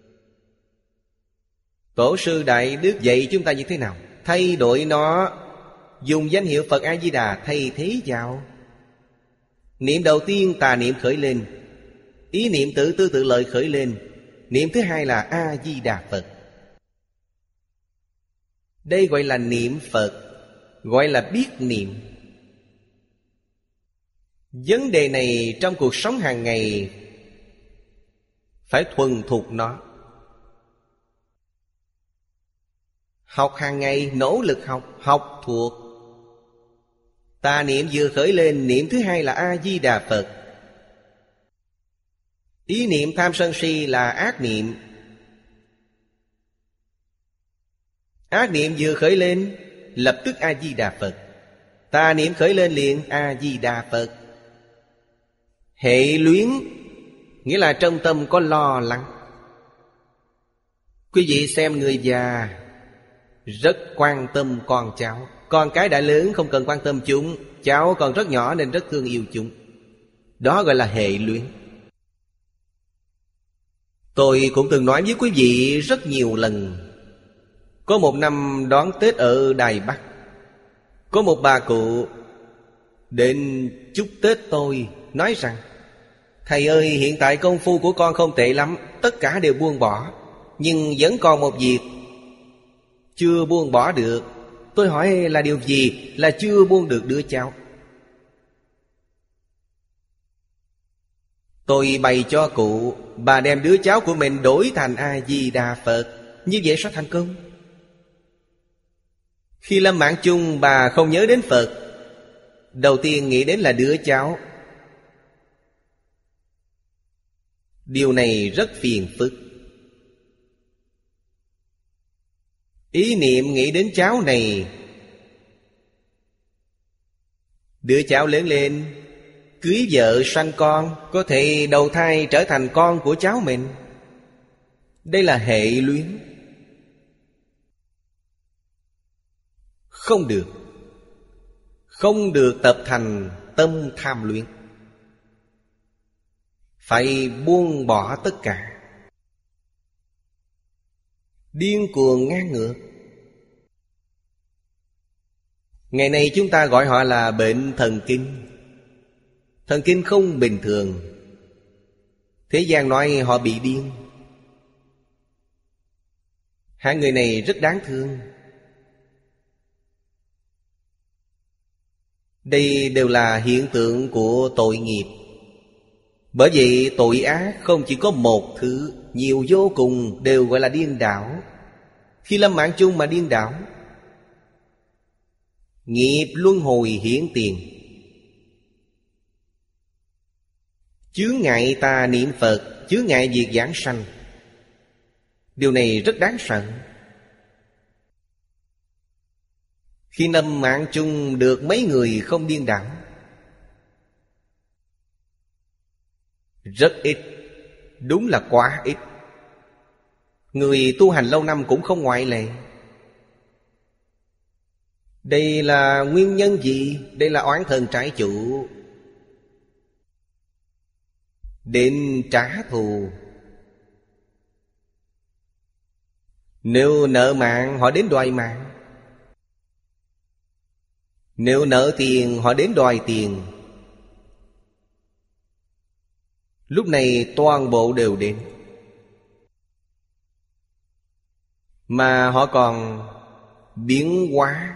Tổ sư Đại Đức dạy chúng ta như thế nào? Thay đổi nó, dùng danh hiệu Phật A-di-đà thay thế vào. Niệm đầu tiên tà niệm khởi lên, ý niệm tự tư tự lợi khởi lên. Niệm thứ hai là A-di-đà Phật. Đây gọi là niệm Phật, gọi là biết niệm. Vấn đề này trong cuộc sống hàng ngày phải thuần thục nó. Học hàng ngày, nỗ lực học, học thuộc. Tà niệm vừa khởi lên, niệm thứ hai là A-di-đà Phật. Ý niệm tham sân si là ác niệm. Ác niệm vừa khởi lên, lập tức A-di-đà Phật. Tà niệm khởi lên liền A-di-đà Phật. Hệ luyến nghĩa là trong tâm có lo lắng. Quý vị xem người già rất quan tâm con cháu. Con cái đã lớn không cần quan tâm chúng, cháu còn rất nhỏ nên rất thương yêu chúng. Đó gọi là hệ luyến. Tôi cũng từng nói với quý vị rất nhiều lần. Có một năm đón Tết ở Đài Bắc, có một bà cụ đến chúc Tết tôi, nói rằng: thầy ơi, hiện tại công phu của con không tệ lắm, tất cả đều buông bỏ, nhưng vẫn còn một việc chưa buông bỏ được. Tôi hỏi là điều gì? Là chưa buông được đứa cháu. Tôi bày cho cụ, bà đem đứa cháu của mình đổi thành A-di-đà Phật, như vậy sẽ thành công. Khi lâm mạng chung, bà không nhớ đến Phật, đầu tiên nghĩ đến là đứa cháu. Điều này rất phiền phức. Ý niệm nghĩ đến cháu này, đứa cháu lớn lên, cưới vợ sanh con, có thể đầu thai trở thành con của cháu mình. Đây là hệ luyến. Không được. Không được tập thành tâm tham luyến. Phải buông bỏ tất cả. Điên cuồng ngang ngược. Ngày nay chúng ta gọi họ là bệnh thần kinh. Thần kinh không bình thường. Thế gian nói họ bị điên. Hai người này rất đáng thương. Đây đều là hiện tượng của tội nghiệp. Bởi vậy tội ác không chỉ có một thứ, nhiều vô cùng, đều gọi là điên đảo. Khi lâm mạng chung mà điên đảo, nghiệp luân hồi hiển tiền. Chướng ngại ta niệm Phật, chướng ngại việc giảng sanh. Điều này rất đáng sợ. Khi lâm mạng chung được mấy người không điên đảo? Rất ít. Đúng là quá ít. Người tu hành lâu năm cũng không ngoại lệ. Đây là nguyên nhân gì? Đây là oán thần trái chủ đến trả thù. Nếu nợ mạng họ đến đòi mạng. Nếu nợ tiền họ đến đòi tiền. Lúc này toàn bộ đều đến. Mà họ còn biến hóa.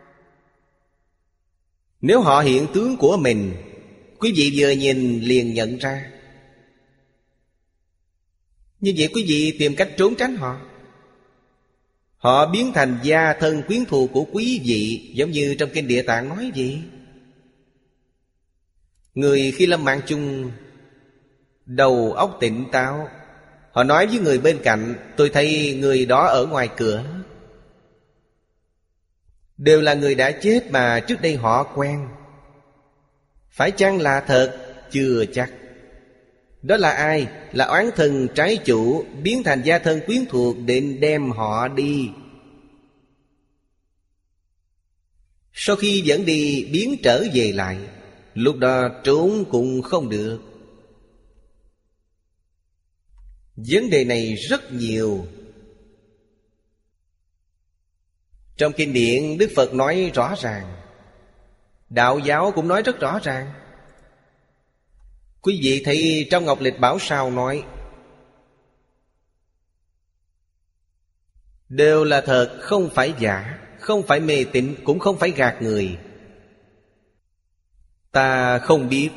Nếu họ hiện tướng của mình, quý vị vừa nhìn liền nhận ra. Như vậy quý vị tìm cách trốn tránh họ. Họ biến thành gia thân quyến thuộc của quý vị, giống như trong kinh Địa Tạng nói vậy. Người khi lâm mạng chung, đầu óc tỉnh táo, họ nói với người bên cạnh: tôi thấy người đó ở ngoài cửa. Đều là người đã chết mà trước đây họ quen. Phải chăng là thật? Chưa chắc. Đó là ai? Là oán thần trái chủ biến thành gia thân quyến thuộc định đem họ đi. Sau khi dẫn đi biến trở về lại, lúc đó trốn cũng không được. Vấn đề này rất nhiều. Trong kinh điển Đức Phật nói rõ ràng, đạo giáo cũng nói rất rõ ràng. Quý vị thấy trong Ngọc Lịch Bảo Sao nói đều là thật, không phải giả, không phải mê tín, cũng không phải gạt người. Ta không biết.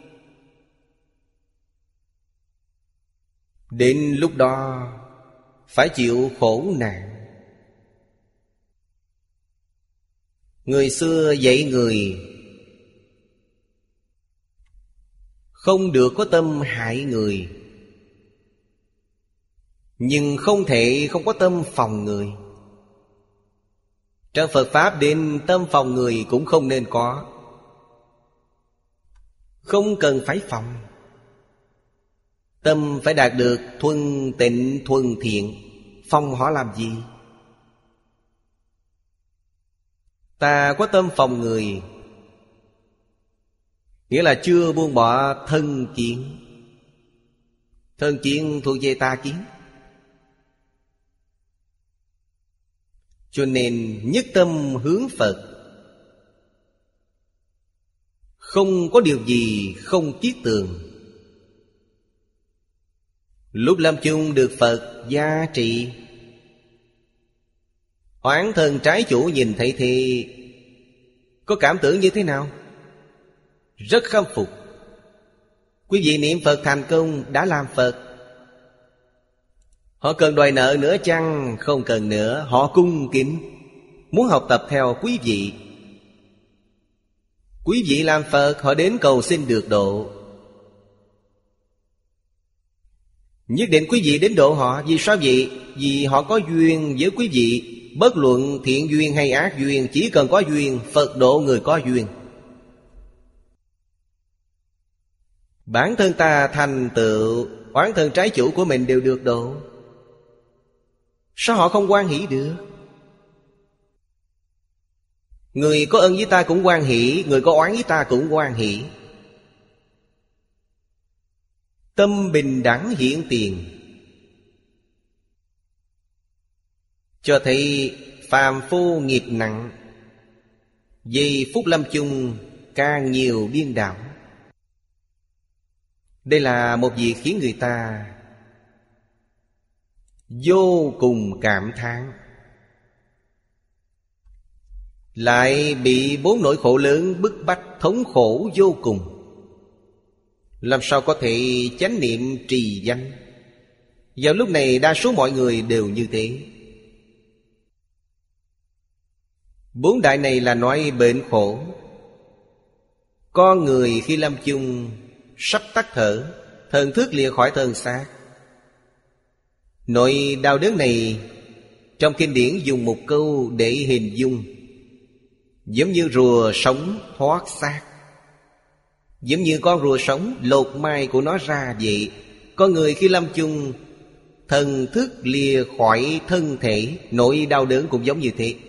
Đến lúc đó phải chịu khổ nạn. Người xưa dạy người không được có tâm hại người, nhưng không thể không có tâm phòng người. Trong Phật Pháp đến tâm phòng người cũng không nên có. Không cần phải phòng. Tâm phải đạt được thuần tịnh thuần thiện. Phòng họ làm gì? Ta có tâm phòng người, nghĩa là chưa buông bỏ thân kiến. Thân kiến thuộc về tà kiến. Cho nên nhất tâm hướng Phật. Không có điều gì không kiết tường. Lúc lâm chung được Phật gia trị. Oán thần trái chủ nhìn thấy thì có cảm tưởng như thế nào? Rất khâm phục. Quý vị niệm Phật thành công, đã làm Phật. Họ cần đòi nợ nữa chăng? Không cần nữa. Họ cung kính, muốn học tập theo quý vị. Quý vị làm Phật, họ đến cầu xin được độ. Nhất định quý vị đến độ họ. Vì sao vậy? Vì họ có duyên với quý vị. Bất luận thiện duyên hay ác duyên, chỉ cần có duyên, Phật độ người có duyên. Bản thân ta thành tựu, oán thân trái chủ của mình đều được độ. Sao họ không hoan hỷ được? Người có ân với ta cũng hoan hỷ, người có oán với ta cũng hoan hỷ. Tâm bình đẳng hiện tiền, cho thấy phàm phu nghiệp nặng, vì phúc lâm chung càng nhiều điên đảo. Đây là một việc khiến người ta vô cùng cảm thán. Lại bị bốn nỗi khổ lớn bức bách thống khổ vô cùng. Làm sao có thể chánh niệm trì danh? Vào lúc này đa số mọi người đều như thế. Bốn đại này là nói bệnh khổ. Con người khi lâm chung sắp tắt thở, thần thức lìa khỏi thân xác. Nỗi đau đớn này trong kinh điển dùng một câu để hình dung, giống như rùa sống thoát xác. Giống như con rùa sống lột mai của nó ra vậy. Con người khi lâm chung thần thức lìa khỏi thân thể, nỗi đau đớn cũng giống như thế.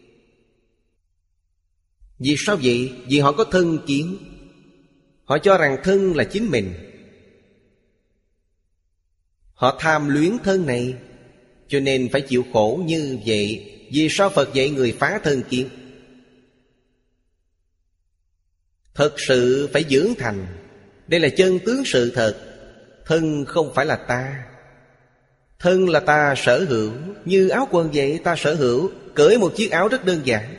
Vì sao vậy? Vì họ có thân kiến. Họ cho rằng thân là chính mình. Họ tham luyến thân này, Cho nên phải chịu khổ như vậy. Vì sao Phật dạy người phá thân kiến? Thật sự phải dưỡng thành. Đây là chân tướng sự thật. Thân không phải là ta. Thân là ta sở hữu. Như áo quần vậy, ta sở hữu. Cởi một chiếc áo rất đơn giản.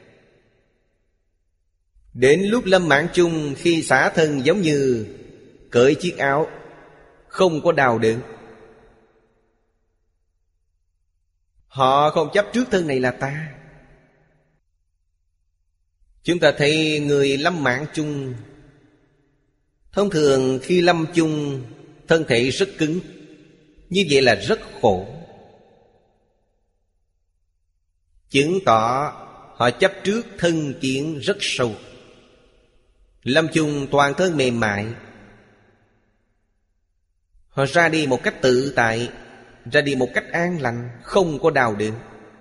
Đến lúc lâm mãn chung, khi xả thân giống như cởi chiếc áo, không có đau đớn. Họ không chấp trước thân này là ta. Chúng ta thấy người lâm mãn chung, thông thường khi lâm chung, thân thể rất cứng. Như vậy là rất khổ. Chứng tỏ họ chấp trước thân kiến rất sâu. Lâm chung toàn thân mềm mại. Họ ra đi một cách tự tại, ra đi một cách an lành, không có đau đớn.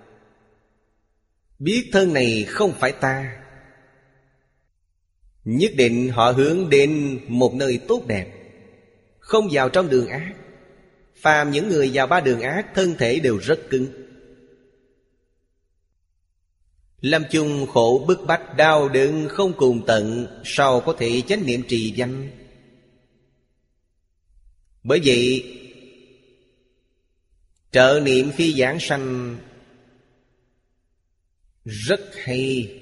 Biết thân này không phải ta. Nhất định họ hướng đến một nơi tốt đẹp, không vào trong đường ác. Phàm những người vào ba đường ác, thân thể đều rất cứng. Lâm chung khổ bức bách, đau đớn không cùng tận, sao có thể chánh niệm trì danh? Bởi vậy trợ niệm khi giảng sanh rất hay.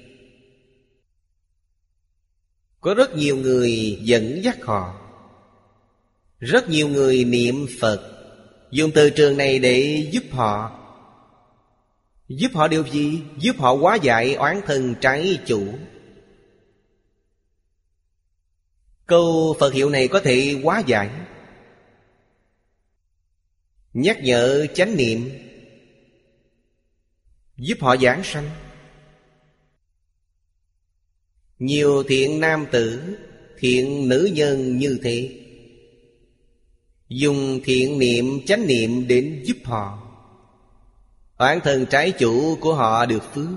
Có rất nhiều người dẫn dắt họ. Rất nhiều người niệm Phật, dùng từ trường này để giúp họ. Giúp họ điều gì? Giúp họ hóa giải oán thân trái chủ. Câu Phật hiệu này có thể hóa giải, nhắc nhở chánh niệm, giúp họ giảng sanh. Nhiều thiện nam tử, thiện nữ nhân như thế, dùng thiện niệm chánh niệm đến giúp họ. Oán thân trái chủ của họ được phước.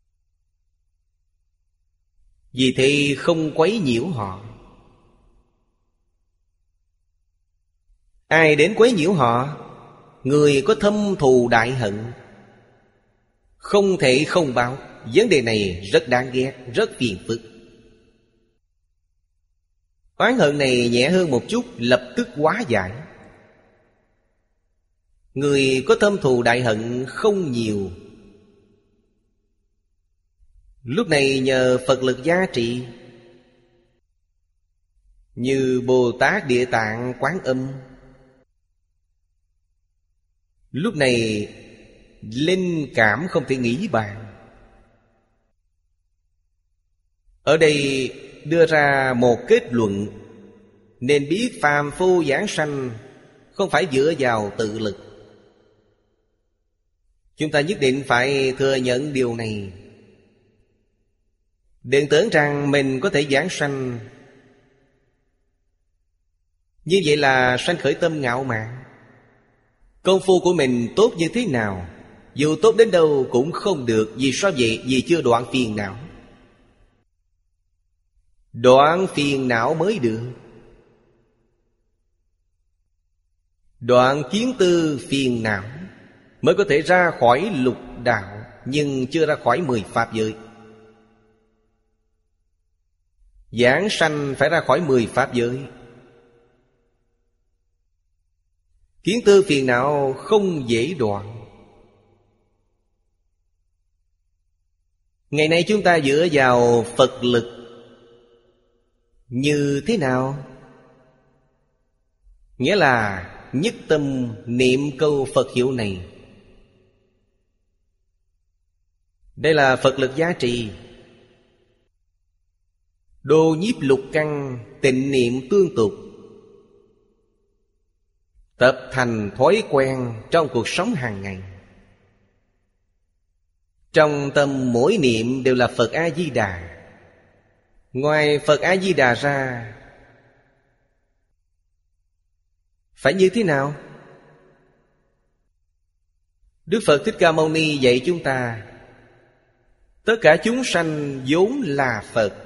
Vì thế không quấy nhiễu họ. Ai đến quấy nhiễu họ? Người có thâm thù đại hận, không thể không báo. Vấn đề này rất đáng ghét, rất phiền phức. Oán hận này nhẹ hơn một chút, lập tức hóa giải. Người có thâm thù đại hận không nhiều. Lúc này nhờ Phật lực gia trị, như Bồ Tát Địa Tạng Quán Âm, lúc này linh cảm không thể nghĩ bàn. Ở đây đưa ra một kết luận, nên biết phàm phu giảng sanh không phải dựa vào tự lực. Chúng ta nhất định phải thừa nhận điều này. Đừng tưởng rằng mình có thể giảng sanh, như vậy là sanh khởi tâm ngạo mạn. Công phu của mình tốt như thế nào, dù tốt đến đâu cũng không được. Vì sao vậy? Vì chưa đoạn phiền não. Đoạn phiền não mới được. Đoạn kiến tư phiền não mới có thể ra khỏi lục đạo, nhưng chưa ra khỏi mười pháp giới. Giảng sanh phải ra khỏi mười pháp giới. Kiến tư phiền não không dễ đoạn. Ngày nay chúng ta dựa vào Phật lực như thế nào? Nghĩa là nhất tâm niệm câu Phật hiệu này. Đây là Phật lực giá trị. Đô nhiếp lục căn, tịnh niệm tương tục, tập thành thói quen trong cuộc sống hàng ngày. Trong tâm mỗi niệm đều là Phật A-di-đà. Ngoài Phật A-di-đà ra, phải như thế nào? Đức Phật Thích Ca Mâu Ni dạy chúng ta, tất cả chúng sanh vốn là Phật.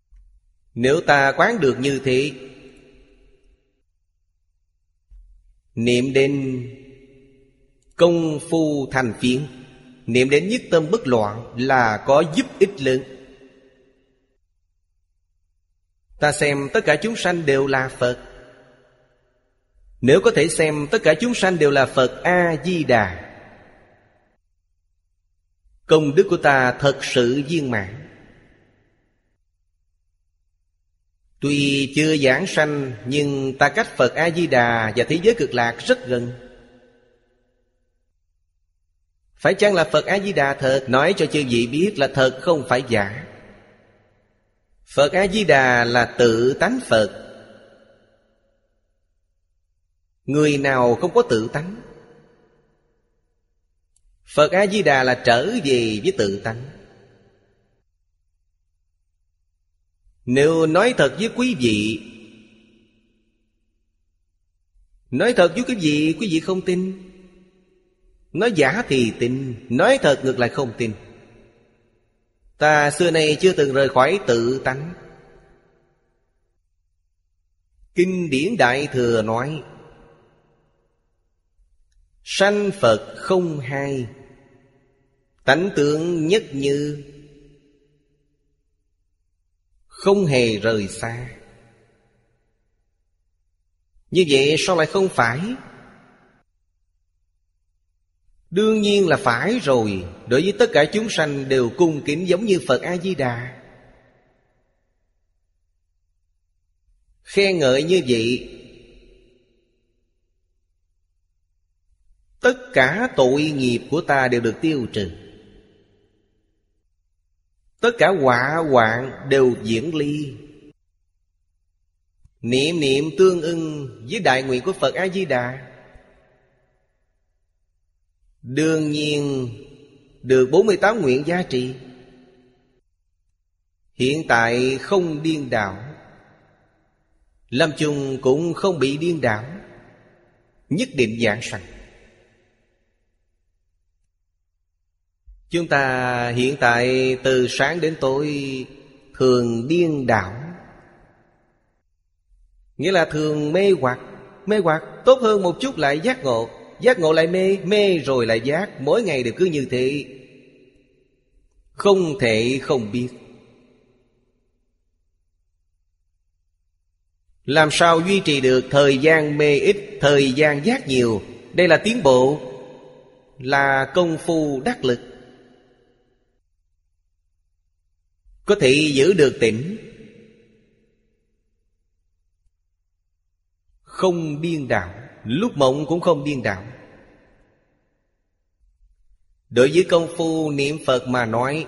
Nếu ta quán được như thế, Niệm đến công phu thành phiến, niệm đến nhất tâm bất loạn là có giúp ích lớn. Ta xem tất cả chúng sanh đều là Phật. Nếu có thể xem tất cả chúng sanh đều là Phật A-di-đà, công đức của ta thật sự viên mãn. Tuy chưa giảng sanh, nhưng ta cách Phật A-di-đà và thế giới cực lạc rất gần. Phải chăng là Phật A-di-đà thật? Nói cho chư vị biết là thật, không phải giả. Phật A-di-đà là tự tánh Phật. Người nào không có tự tánh? Phật A-di-đà là trở về với tự tánh. Nếu nói thật với quý vị, nói thật với quý vị, quý vị không tin. Nói giả thì tin, nói thật ngược lại không tin. Ta xưa nay chưa từng rời khỏi tự tánh. Kinh điển Đại Thừa nói: sanh Phật không hai, tánh tướng nhất như, không hề rời xa. Như vậy sao lại không phải? Đương nhiên là phải rồi. Đối với tất cả chúng sanh đều cung kính giống như Phật A-di-đà. Khen ngợi như vậy, tất cả tội nghiệp của ta đều được tiêu trừ. Tất cả họa hoạn đều diễn ly. Niệm niệm tương ưng với đại nguyện của Phật A-di-đà, đương nhiên được bốn mươi tám nguyện giá trị. Hiện tại không điên đảo, lâm chung cũng không bị điên đảo, nhất định vãng sanh. Chúng ta hiện tại từ sáng đến tối thường điên đảo, nghĩa là thường mê hoặc. Mê hoặc tốt hơn một chút lại giác ngộ, giác ngộ lại mê, mê rồi lại giác. Mỗi ngày đều cứ như thế, không thể không biết. Làm sao duy trì được thời gian mê ít, thời gian giác nhiều? Đây là tiến bộ, là công phu đắc lực. Có thể giữ được tỉnh, không điên đảo, lúc mộng cũng không điên đảo. Đối với công phu niệm Phật mà nói,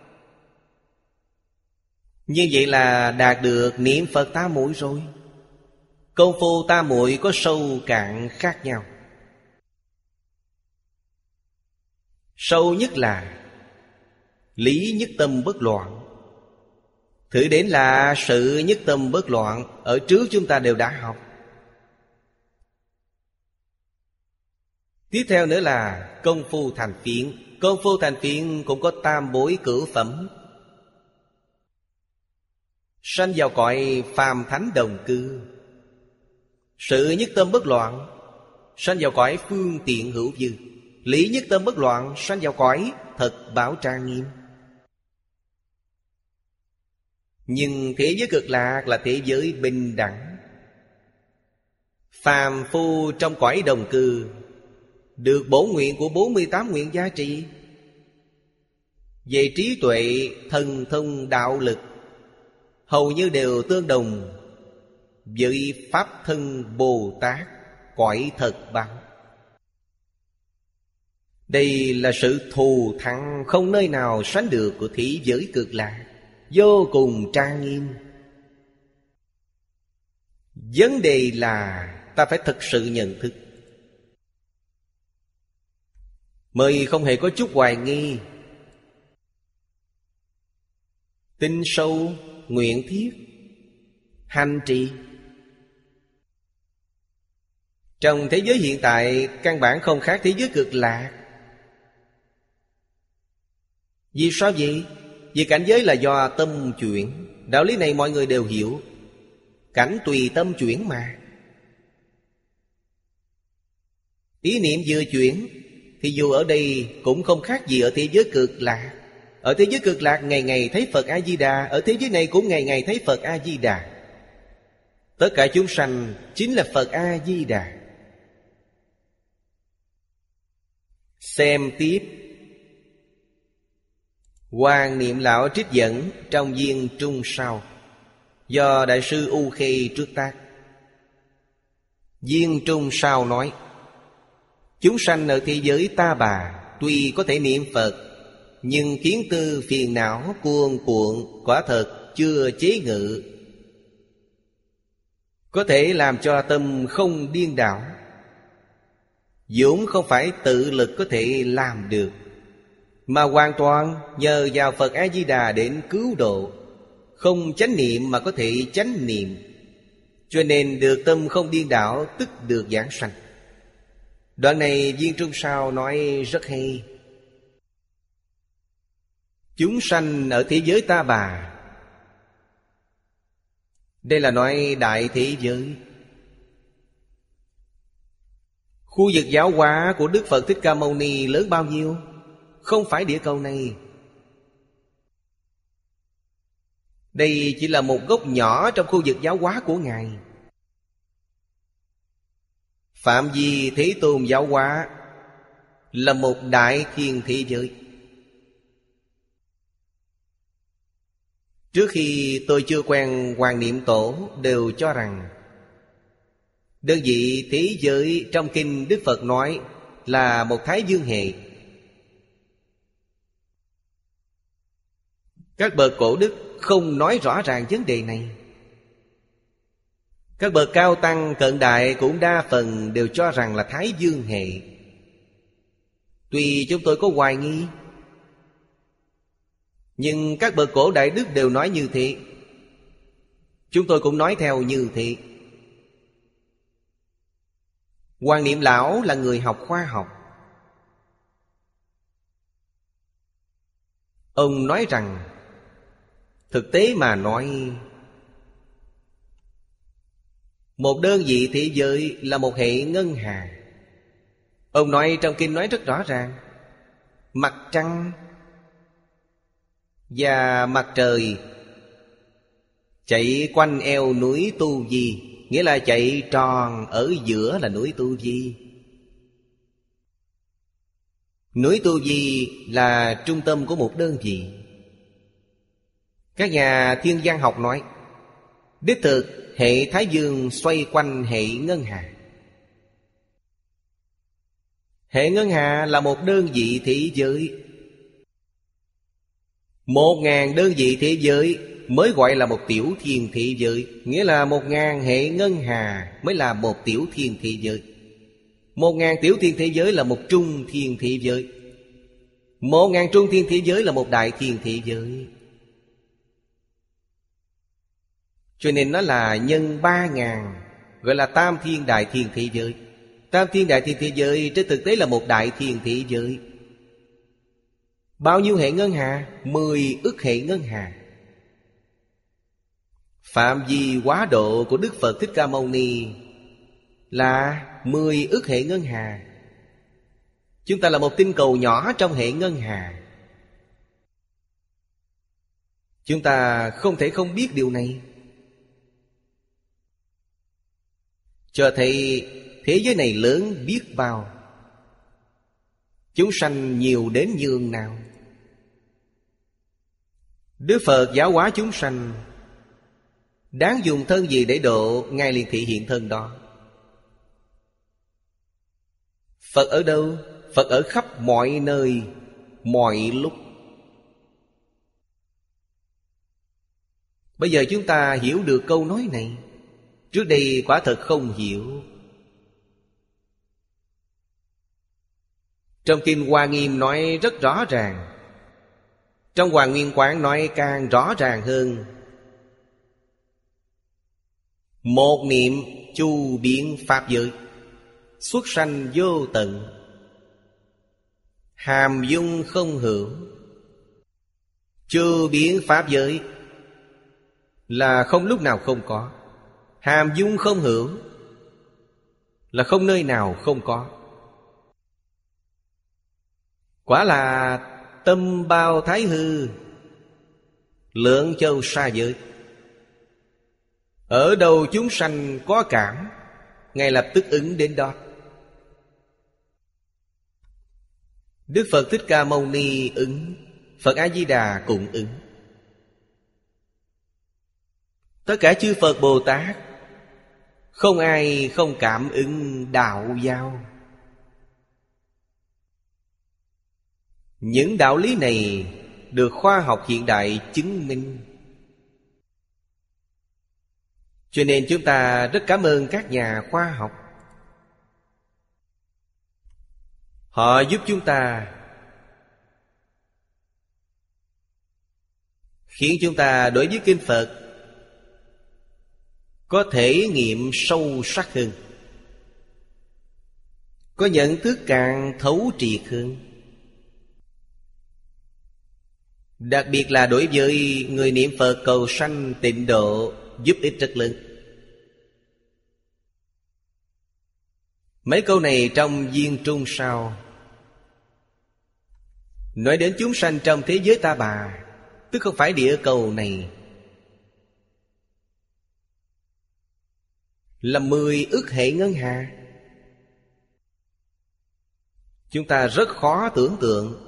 như vậy là đạt được niệm Phật tam muội rồi. Công phu tam muội có sâu cạn khác nhau. Sâu nhất là lý nhất tâm bất loạn. Thử đến là sự nhất tâm bất loạn, ở trước chúng ta đều đã học. Tiếp theo nữa là công phu thành phiến. Công phu thành phiến cũng có tam bối cửu phẩm. Sanh vào cõi phàm thánh đồng cư, sự nhất tâm bất loạn. Sanh vào cõi phương tiện hữu dư, lý nhất tâm bất loạn. Sanh vào cõi thật bảo trang nghiêm. Nhưng thế giới cực lạc là thế giới bình đẳng. Phàm phu trong cõi đồng cư được bổ nguyện của bốn mươi tám nguyện giá trị. Về trí tuệ, thần thông, đạo lực hầu như đều tương đồng với Pháp thân Bồ Tát cõi thật báo. Đây là sự thù thắng không nơi nào sánh được của thế giới cực lạc, vô cùng trang nghiêm. Vấn đề là ta phải thực sự nhận thức, mới không hề có chút hoài nghi. Tin sâu, nguyện thiết, hành trì. Trong thế giới hiện tại, căn bản không khác thế giới cực lạc. Vì sao vậy? Vì cảnh giới là do tâm chuyển. Đạo lý này mọi người đều hiểu. Cảnh tùy tâm chuyển mà. Ý niệm vừa chuyển thì dù ở đây cũng không khác gì ở thế giới cực lạc. Ở thế giới cực lạc ngày ngày thấy Phật A-di-đà, ở thế giới này cũng ngày ngày thấy Phật A-di-đà. Tất cả chúng sanh chính là Phật A-di-đà. Xem tiếp Hoàng Niệm Lão trích dẫn trong viên trung sau, do Đại sư U Khê trước tác. Viên trung sau nói: chúng sanh ở thế giới ta bà tuy có thể niệm Phật, nhưng kiến tư phiền não cuồn cuộn, quả thật chưa chế ngự, có thể làm cho tâm không điên đảo, vốn không phải tự lực có thể làm được, mà hoàn toàn nhờ vào Phật A-di-đà đến cứu độ. Không chánh niệm mà có thể chánh niệm, cho nên được tâm không điên đảo, tức được giảng sanh. Đoạn này viên trung sau nói rất hay. Chúng sanh ở thế giới ta bà, đây là nói đại thế giới. Khu vực giáo hóa của Đức Phật Thích Ca Mâu Ni lớn bao nhiêu? Không phải địa cầu này. Đây chỉ là một gốc nhỏ trong khu vực giáo hóa của Ngài. Phạm vi Thế Tôn giáo hóa là một đại thiên thế giới. Trước khi tôi chưa quen Hoàng Niệm Tổ, đều cho rằng đơn vị thế giới trong kinh Đức Phật nói là một Thái Dương hệ. Các bậc cổ đức không nói rõ ràng vấn đề này. Các bậc cao tăng cận đại cũng đa phần đều cho rằng là Thái Dương hệ. Tuy chúng tôi có hoài nghi, nhưng các bậc cổ đại đức đều nói như thế, chúng tôi cũng nói theo như thế. Hoàng Niệm Lão là người học khoa học. Ông nói rằng thực tế mà nói, một đơn vị thế giới là một hệ ngân hà. Ông nói trong kinh nói rất rõ ràng, mặt trăng và mặt trời chạy quanh eo núi Tu Di, nghĩa là chạy tròn ở giữa là núi Tu Di. Núi Tu Di là trung tâm của một đơn vị. Các nhà thiên văn học nói, đích thực hệ Thái Dương xoay quanh hệ ngân hà. Hệ ngân hà là một đơn vị thế giới. Một ngàn đơn vị thế giới mới gọi là một tiểu thiên thế giới, nghĩa là một ngàn hệ ngân hà mới là một tiểu thiên thế giới. Một ngàn tiểu thiên thế giới là một trung thiên thế giới. Một ngàn trung thiên thế giới là một đại thiên thế giới. Cho nên nó là nhân ba ngàn, gọi là tam thiên đại thiên thế giới. Tam thiên đại thiên thế giới trên thực tế là một đại thiên thế giới. Bao nhiêu hệ ngân hà? Mười ức hệ ngân hà. Phạm vi quá độ của Đức Phật Thích Ca Mâu Ni là mười ức hệ ngân hà. Chúng ta là một tinh cầu nhỏ trong hệ ngân hà. Chúng ta không thể không biết điều này, cho thấy thế giới này lớn biết bao, chúng sanh nhiều đến nhường nào. Đức Phật giáo hóa chúng sanh, đáng dùng thân gì để độ, Ngài liền thị hiện thân đó. Phật ở đâu? Phật ở khắp mọi nơi, mọi lúc. Bây giờ chúng ta hiểu được câu nói này. Trước đây quả thật không hiểu. Trong kinh Hoa Nghiêm nói rất rõ ràng, trong Hoàng Nguyên Quán nói càng rõ ràng hơn. Một niệm chu biến pháp giới, xuất sanh vô tận, hàm dung không hữu. Chu biến pháp giới là không lúc nào không có, hàm dung không hữu là không nơi nào không có. Quả là tâm bao thái hư, lượng châu xa giới. Ở đâu chúng sanh có cảm, ngay lập tức ứng đến đó. Đức Phật Thích Ca Mâu Ni ứng, Phật A-di-đà cũng ứng. Tất cả chư Phật Bồ Tát, không ai không cảm ứng đạo giao. Những đạo lý này được khoa học hiện đại chứng minh. Cho nên chúng ta rất cảm ơn các nhà khoa học. Họ giúp chúng ta, khiến chúng ta đối với kinh Phật có thể nghiệm sâu sắc hơn, có nhận thức càng thấu triệt hơn. Đặc biệt là đối với người niệm Phật cầu sanh tịnh độ, giúp ích rất lớn. Mấy câu này trong Viên Trung Sao nói đến chúng sanh trong thế giới ta bà, tức không phải địa cầu này, là mười ức hệ ngân hà. Chúng ta rất khó tưởng tượng.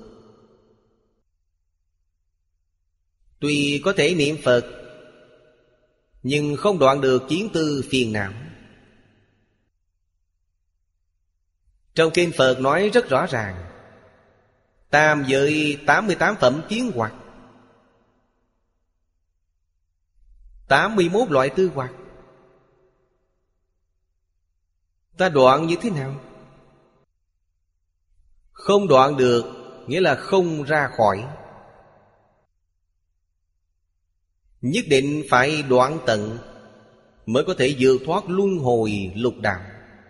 Tuy có thể niệm Phật, nhưng không đoạn được kiến tư phiền não. Trong kinh Phật nói rất rõ ràng, tam giới tám mươi tám phẩm kiến hoặc, tám mươi mốt loại tư hoặc. Ta đoạn như thế nào? Không đoạn được nghĩa là không ra khỏi. Nhất định phải đoạn tận mới có thể vượt thoát luân hồi lục đạo.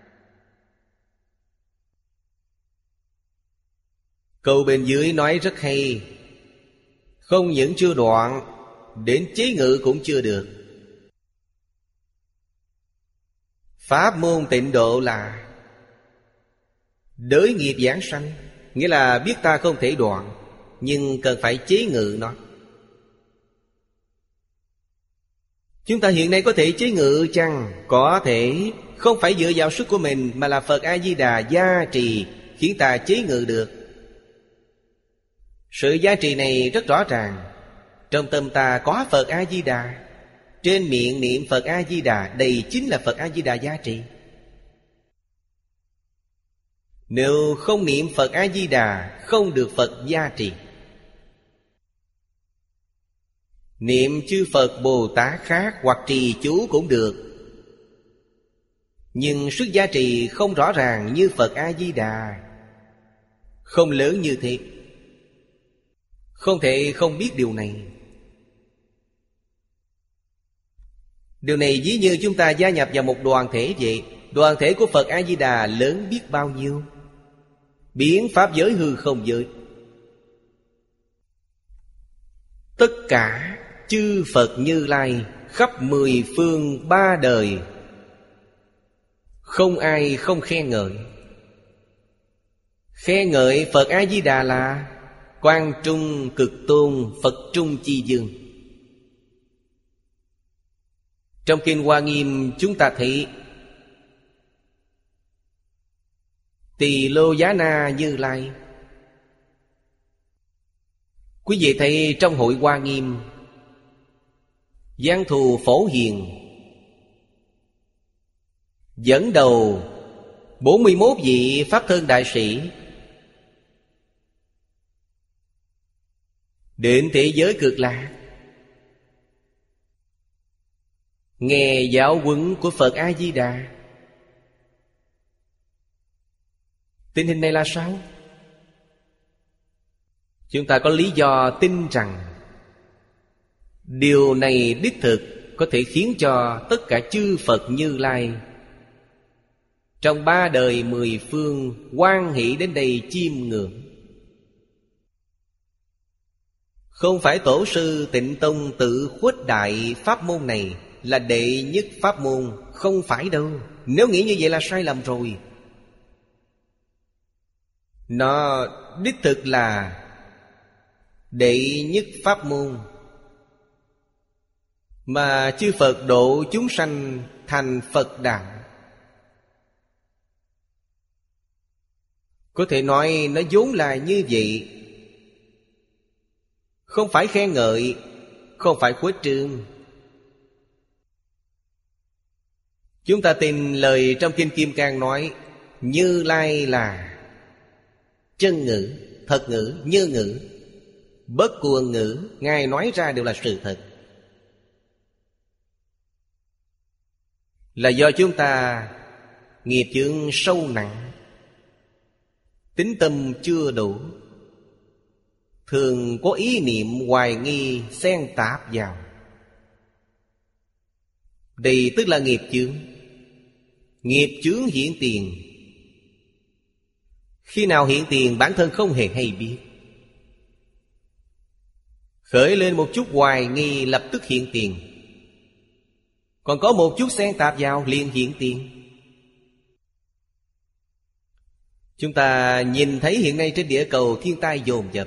Câu bên dưới nói rất hay, không những chưa đoạn, đến chế ngự cũng chưa được. Pháp môn tịnh độ là đới nghiệp giảng sanh, nghĩa là biết ta không thể đoạn, nhưng cần phải chế ngự nó. Chúng ta hiện nay có thể chế ngự chăng? Có thể. Không phải dựa vào sức của mình, mà là Phật A-di-đà gia trì khiến ta chế ngự được. Sự gia trì này rất rõ ràng. Trong tâm ta có Phật A-di-đà, trên miệng niệm Phật A-di-đà, đây chính là Phật A-di-đà gia trì. Nếu không niệm Phật A-di-đà, không được Phật gia trì. Niệm chư Phật Bồ Tát khác hoặc trì chú cũng được, nhưng sức gia trì không rõ ràng như Phật A-di-đà, không lớn như thế. Không thể không biết điều này. Điều này ví như chúng ta gia nhập vào một đoàn thể vậy. Đoàn thể của Phật A-di-đà lớn biết bao nhiêu, biến pháp giới hư không giới. Tất cả chư Phật Như Lai khắp mười phương ba đời, không ai không khen ngợi. Khen ngợi Phật A-di-đà là Quang Trung Cực Tôn Phật Trung Chi Dương. Trong Kinh Hoa Nghiêm chúng ta thấy Tỳ Lô Giá Na Như Lai. Quý vị thấy trong hội Hoa Nghiêm, Giang Thù Phổ Hiền dẫn đầu bốn mươi mốt vị Pháp Thân Đại Sĩ đến thế giới Cực Lạc, nghe giáo huấn của Phật A-di-đà. Tình hình này là sao? Chúng ta có lý do tin rằng điều này đích thực có thể khiến cho tất cả chư Phật Như Lai trong ba đời mười phương hoan hỷ đến đây chiêm ngưỡng. Không phải Tổ sư Tịnh Tông tự khuếch đại pháp môn này là đệ nhất pháp môn, không phải đâu. Nếu nghĩ như vậy là sai lầm rồi. Nó đích thực là đệ nhất pháp môn mà chư Phật độ chúng sanh thành Phật đạo. Có thể nói nó vốn là như vậy. Không phải khen ngợi, không phải khuếch trương. Chúng ta tin lời trong Kinh Kim Cang nói, Như Lai là chân ngữ, thật ngữ, như ngữ, bất cuồng ngữ. Ngài nói ra đều là sự thật. Là do chúng ta nghiệp chướng sâu nặng, tín tâm chưa đủ, thường có ý niệm hoài nghi xen tạp vào. Đây tức là nghiệp chướng. Nghiệp chướng hiện tiền. Khi nào hiện tiền bản thân không hề hay biết. Khởi lên một chút hoài nghi lập tức hiện tiền. Còn có một chút xen tạp vào liền hiện tiền. Chúng ta nhìn thấy hiện nay trên địa cầu thiên tai dồn dập.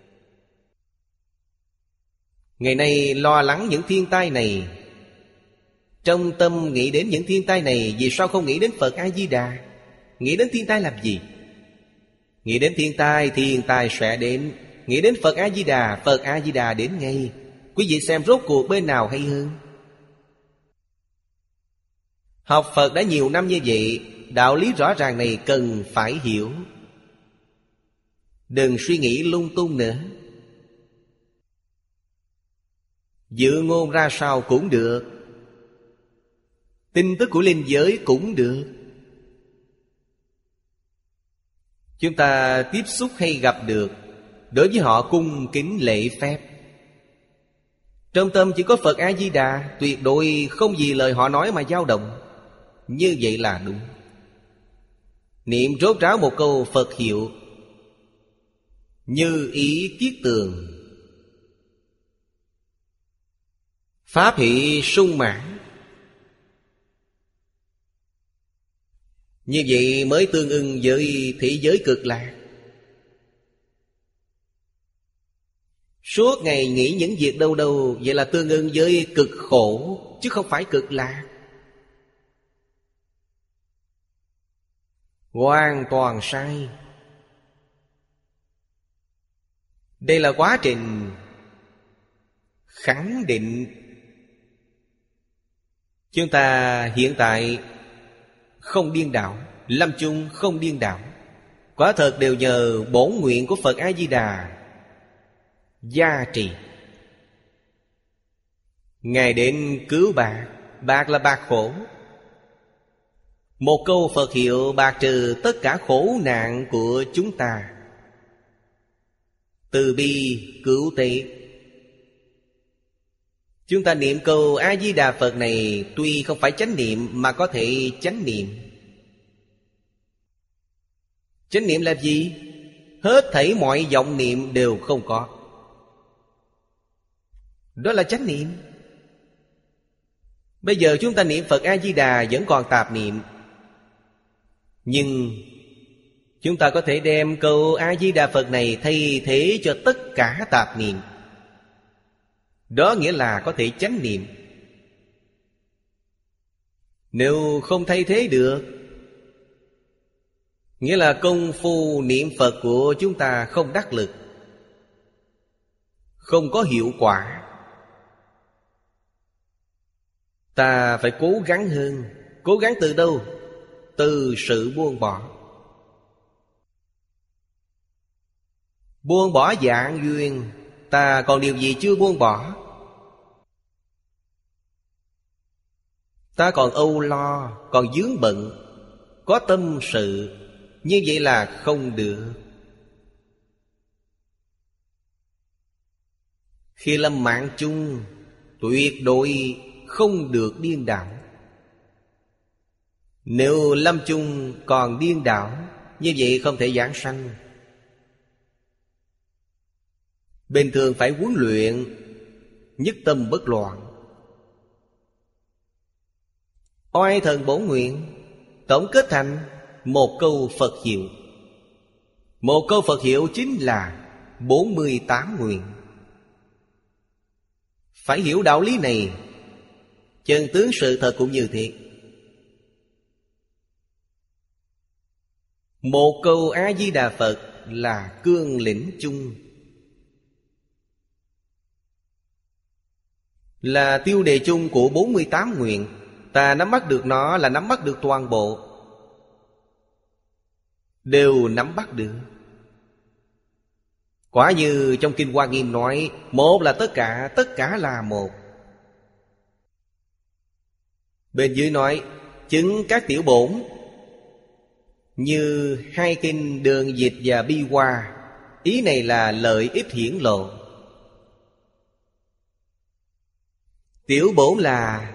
Ngày nay lo lắng những thiên tai này, trong tâm nghĩ đến những thiên tai này, vì sao không nghĩ đến Phật A-di-đà? Nghĩ đến thiên tai làm gì? Nghĩ đến thiên tai, thiên tai sẽ đến. Nghĩ đến Phật A-di-đà, Phật A-di-đà đến ngay. Quý vị xem rốt cuộc bên nào hay hơn? Học Phật đã nhiều năm như vậy, đạo lý rõ ràng này cần phải hiểu. Đừng suy nghĩ lung tung nữa. Dự ngôn ra sao cũng được, tin tức của linh giới cũng được. Chúng ta tiếp xúc hay gặp được, đối với họ cung kính lễ phép. Trong tâm chỉ có Phật A-di-đà, tuyệt đối không vì lời họ nói mà dao động. Như vậy là đúng. Niệm rốt ráo một câu Phật hiệu, như ý kiết tường, pháp hỷ sung mãn. Như vậy mới tương ưng với thế giới cực lạc. Suốt ngày nghĩ những việc đâu đâu, vậy là tương ưng với cực khổ, chứ không phải cực lạc. Hoàn toàn sai. Đây là quá trình khẳng định. Chúng ta hiện tại không điên đảo, lâm chung không điên đảo, quả thật đều nhờ bổn nguyện của Phật A-di-đà gia trì. Ngài đến cứu bạc, bạc là bạc khổ. Một câu Phật hiệu bạc trừ tất cả khổ nạn của chúng ta. Từ bi cứu tế. Chúng ta niệm câu A-di-đà Phật này tuy không phải chánh niệm mà có thể chánh niệm. Chánh niệm là gì? Hết thảy mọi vọng niệm đều không có. Đó là chánh niệm. Bây giờ chúng ta niệm Phật A-di-đà vẫn còn tạp niệm, nhưng chúng ta có thể đem câu A-di-đà Phật này thay thế cho tất cả tạp niệm. Đó nghĩa là có thể chánh niệm. Nếu không thay thế được, nghĩa là công phu niệm Phật của chúng ta không đắc lực, không có hiệu quả. Ta phải cố gắng hơn. Cố gắng từ đâu? Từ sự buông bỏ. Buông bỏ dạng duyên. Ta còn điều gì chưa buông bỏ? Ta còn âu lo, còn vướng bận, có tâm sự. Như vậy là không được. Khi lâm mạng chung, tuyệt đối không được điên đảo. Nếu lâm chung còn điên đảo, như vậy không thể giảng sanh. Bình thường phải huấn luyện nhất tâm bất loạn. Oai thần bổn nguyện tổng kết thành một câu Phật hiệu. Một câu Phật hiệu chính là bốn mươi tám nguyện. Phải hiểu đạo lý này. Chân tướng sự thật cũng như thế. Một câu A-di-đà Phật là cương lĩnh chung, là tiêu đề chung của bốn mươi tám nguyện. Ta nắm bắt được nó là nắm bắt được toàn bộ, đều nắm bắt được. Quả như trong Kinh Hoa Nghiêm nói, một là tất cả, tất cả là một. Bên dưới nói, chứng các tiểu bổn, như hai kinh Đường Dịch và Bi Hoa. Ý này là lợi ích hiển lộ. Tiểu bổn là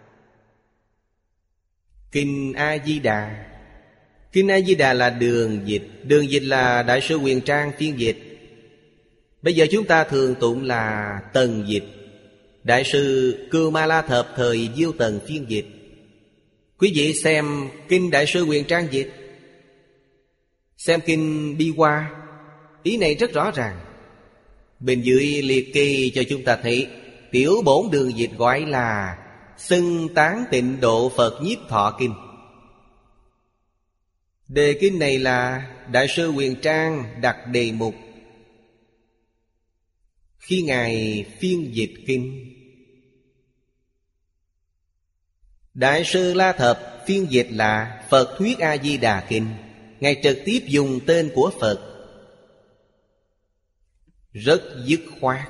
Kinh A-di-đà. Kinh A-di-đà là Đường Dịch. Đường Dịch là Đại sư Huyền Trang phiên dịch. Bây giờ chúng ta thường tụng là Tần Dịch. Đại sư Cưu Ma La Thập thời Diêu Tần phiên dịch. Quý vị xem Kinh Đại sư Huyền Trang dịch, xem Kinh Bi Hoa, ý này rất rõ ràng. Bên dưới liệt kê cho chúng ta thấy tiểu bổn Đường Dịch gọi là Xưng Tán Tịnh Độ Phật Nhiếp Thọ Kinh. Đề kinh này là Đại sư Huyền Trang đặt đề mục khi Ngài phiên dịch kinh. Đại sư La Thập phiên dịch là Phật Thuyết A-di-đà Kinh. Ngài trực tiếp dùng tên của Phật, rất dứt khoát.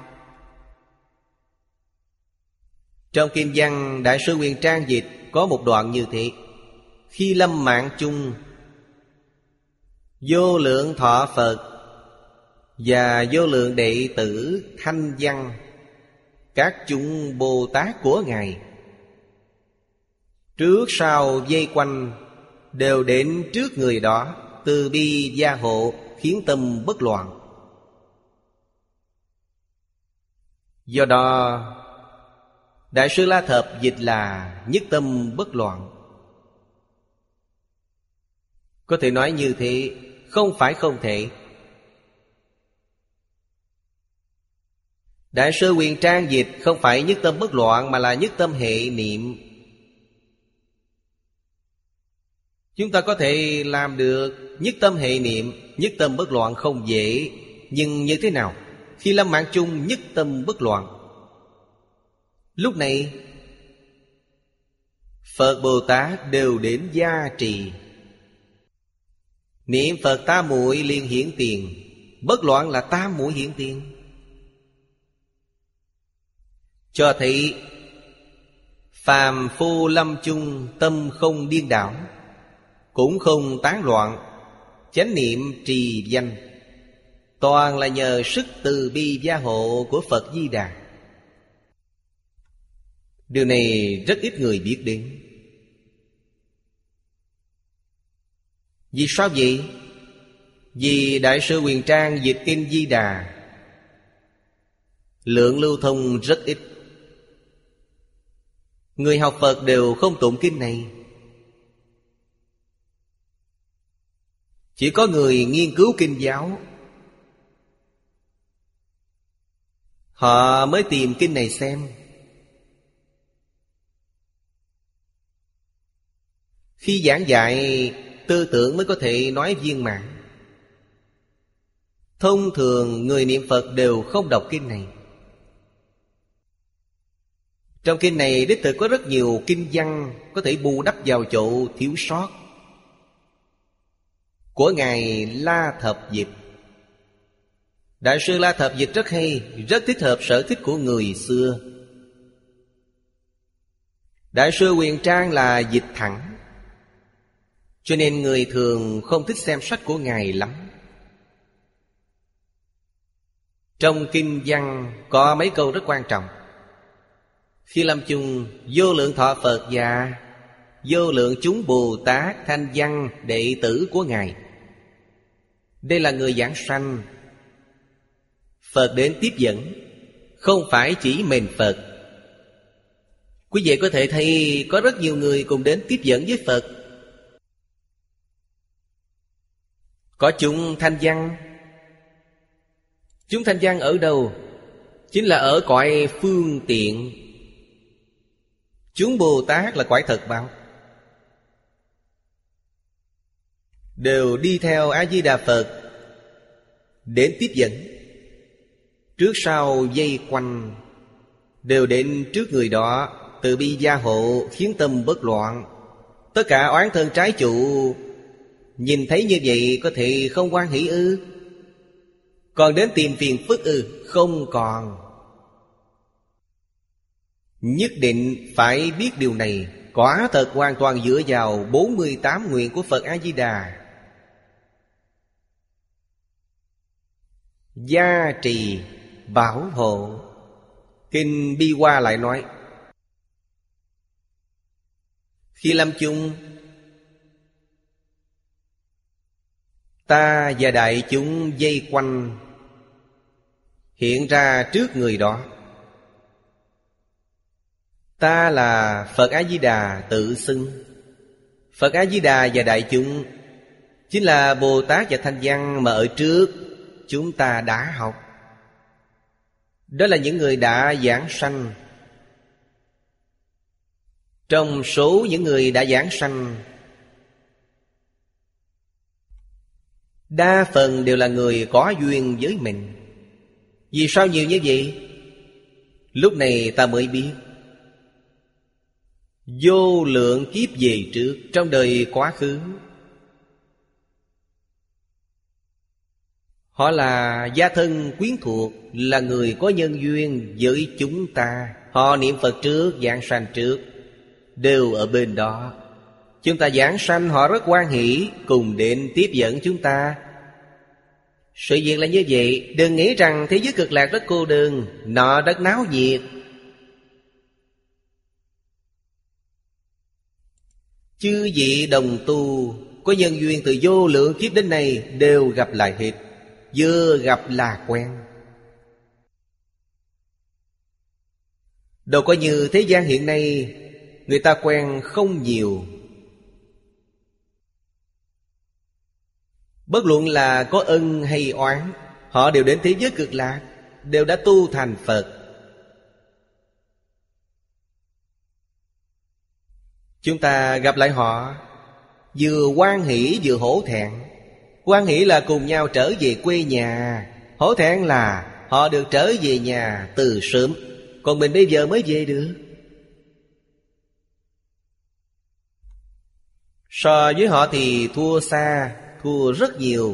Trong Kinh văn Đại sư Huyền Trang dịch có một đoạn như thế: khi lâm mạng chung, vô lượng thọ Phật và vô lượng đệ tử thanh văn, các chúng Bồ Tát của Ngài, trước sau vây quanh, đều đến trước người đó, từ bi gia hộ, khiến tâm bất loạn. Do đó Đại sư La Thập dịch là nhất tâm bất loạn. Có thể nói như thế, không phải không thể. Đại sư Huyền Trang dịch không phải nhất tâm bất loạn, mà là nhất tâm hệ niệm. Chúng ta có thể làm được nhất tâm hệ niệm, nhất tâm bất loạn không dễ. Nhưng như thế nào? Khi lâm mạng chung nhất tâm bất loạn, lúc này Phật Bồ Tát đều đến gia trì. Niệm Phật tam muội liền hiển tiền, bất loạn là tam muội hiển tiền, cho thấy phàm phu lâm chung tâm không điên đảo, cũng không tán loạn, chánh niệm trì danh, toàn là nhờ sức từ bi gia hộ của Phật Di Đà. Điều này rất ít người biết đến. Vì sao vậy? Vì Đại sư Huyền Trang dịch Kinh Di Đà lượng lưu thông rất ít. Người học Phật đều không tụng kinh này. Chỉ có người nghiên cứu kinh giáo, họ mới tìm kinh này xem. Khi giảng dạy, tư tưởng mới có thể nói viên mãn. Thông thường người niệm Phật đều không đọc kinh này. Trong kinh này đích thực có rất nhiều kinh văn có thể bù đắp vào chỗ thiếu sót của Ngài La Thập dịch. Đại sư La Thập dịch rất hay, rất thích hợp sở thích của người xưa. Đại sư Huyền Trang là dịch thẳng, cho nên người thường không thích xem sách của Ngài lắm. Trong kinh văn có mấy câu rất quan trọng: khi lâm chung vô lượng thọ Phật và vô lượng chúng Bồ Tát thanh văn đệ tử của Ngài. Đây là người giảng sanh, Phật đến tiếp dẫn, không phải chỉ mình Phật. Quý vị có thể thấy có rất nhiều người cùng đến tiếp dẫn với Phật. Có chúng thanh văn. Chúng thanh văn ở đâu? Chính là ở cõi phương tiện. Chúng Bồ Tát là cõi thật báo, đều đi theo A-di-đà Phật đến tiếp dẫn. Trước sau dây quanh, đều đến trước người đó, từ bi gia hộ, khiến tâm bất loạn. Tất cả oán thân trái chủ nhìn thấy như vậy có thể không hoan hỷ ư? Còn đến tìm phiền phức ư? Không còn. Nhất định phải biết điều này. Quả thật hoàn toàn dựa vào bốn mươi tám nguyện của Phật A-di-đà gia trì bảo hộ. Kinh Bi Hoa lại nói, khi lâm chung, ta và đại chúng vây quanh, hiện ra trước người đó. Ta là Phật A-di-đà tự xưng. Phật A-di-đà và đại chúng chính là Bồ Tát và Thanh Văn mà ở trước chúng ta đã học. Đó là những người đã giảng sanh. Trong số những người đã giảng sanh, đa phần đều là người có duyên với mình. Vì sao nhiều như vậy? Lúc này ta mới biết, vô lượng kiếp về trước, trong đời quá khứ, họ là gia thân quyến thuộc, là người có nhân duyên với chúng ta. Họ niệm Phật trước, giảng sanh trước, đều ở bên đó. Chúng ta giảng sanh, họ rất hoan hỷ, cùng đến tiếp dẫn chúng ta. Sự việc là như vậy. Đừng nghĩ rằng thế giới cực lạc rất cô đơn, nó rất náo nhiệt. Chư vị đồng tu có nhân duyên từ vô lượng kiếp đến nay đều gặp lại hết. Vừa gặp là quen. Đâu có như thế gian hiện nay, người ta quen không nhiều. Bất luận là có ân hay oán, họ đều đến thế giới cực lạc, đều đã tu thành Phật. Chúng ta gặp lại họ, vừa hoan hỷ vừa hổ thẹn. Hoan hỷ là cùng nhau trở về quê nhà, hổ thẹn là họ được trở về nhà từ sớm, còn mình bây giờ mới về được. So với họ thì thua xa, thua rất nhiều.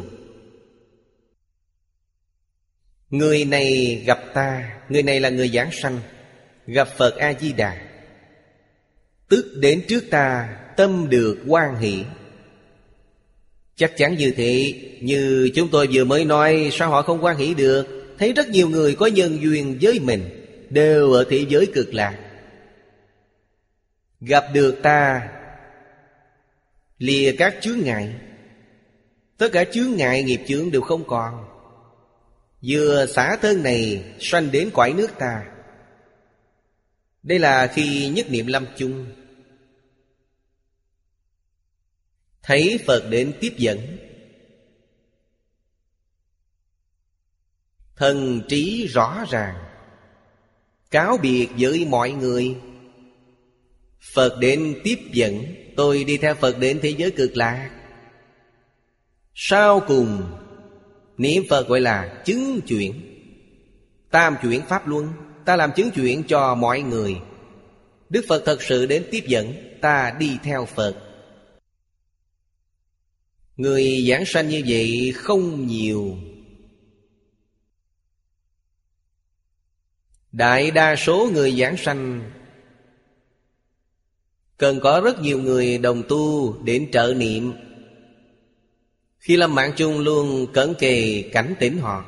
Người này gặp ta, người này là người giảng sanh, gặp Phật A-di-đà, tức đến trước ta, tâm được hoan hỷ. Chắc chắn như thế. Như chúng tôi vừa mới nói, sao họ không hoan hỷ được? Thấy rất nhiều người có nhân duyên với mình, đều ở thế giới cực lạc. Gặp được ta, lìa các chướng ngại, tất cả chướng ngại nghiệp chướng đều không còn. Vừa xả thân này, sanh đến cõi nước ta. Đây là khi nhất niệm lâm chung, thấy Phật đến tiếp dẫn, thần trí rõ ràng, cáo biệt với mọi người. Phật đến tiếp dẫn, tôi đi theo Phật đến thế giới cực lạc. Sau cùng niệm Phật gọi là chứng chuyển. Tam chuyển pháp luân, ta làm chứng chuyển cho mọi người. Đức Phật thật sự đến tiếp dẫn, ta đi theo Phật. Người giảng sanh như vậy không nhiều. Đại đa số người giảng sanh cần có rất nhiều người đồng tu đến trợ niệm. Khi lâm mạng chung luôn cẩn kề cảnh tỉnh họ.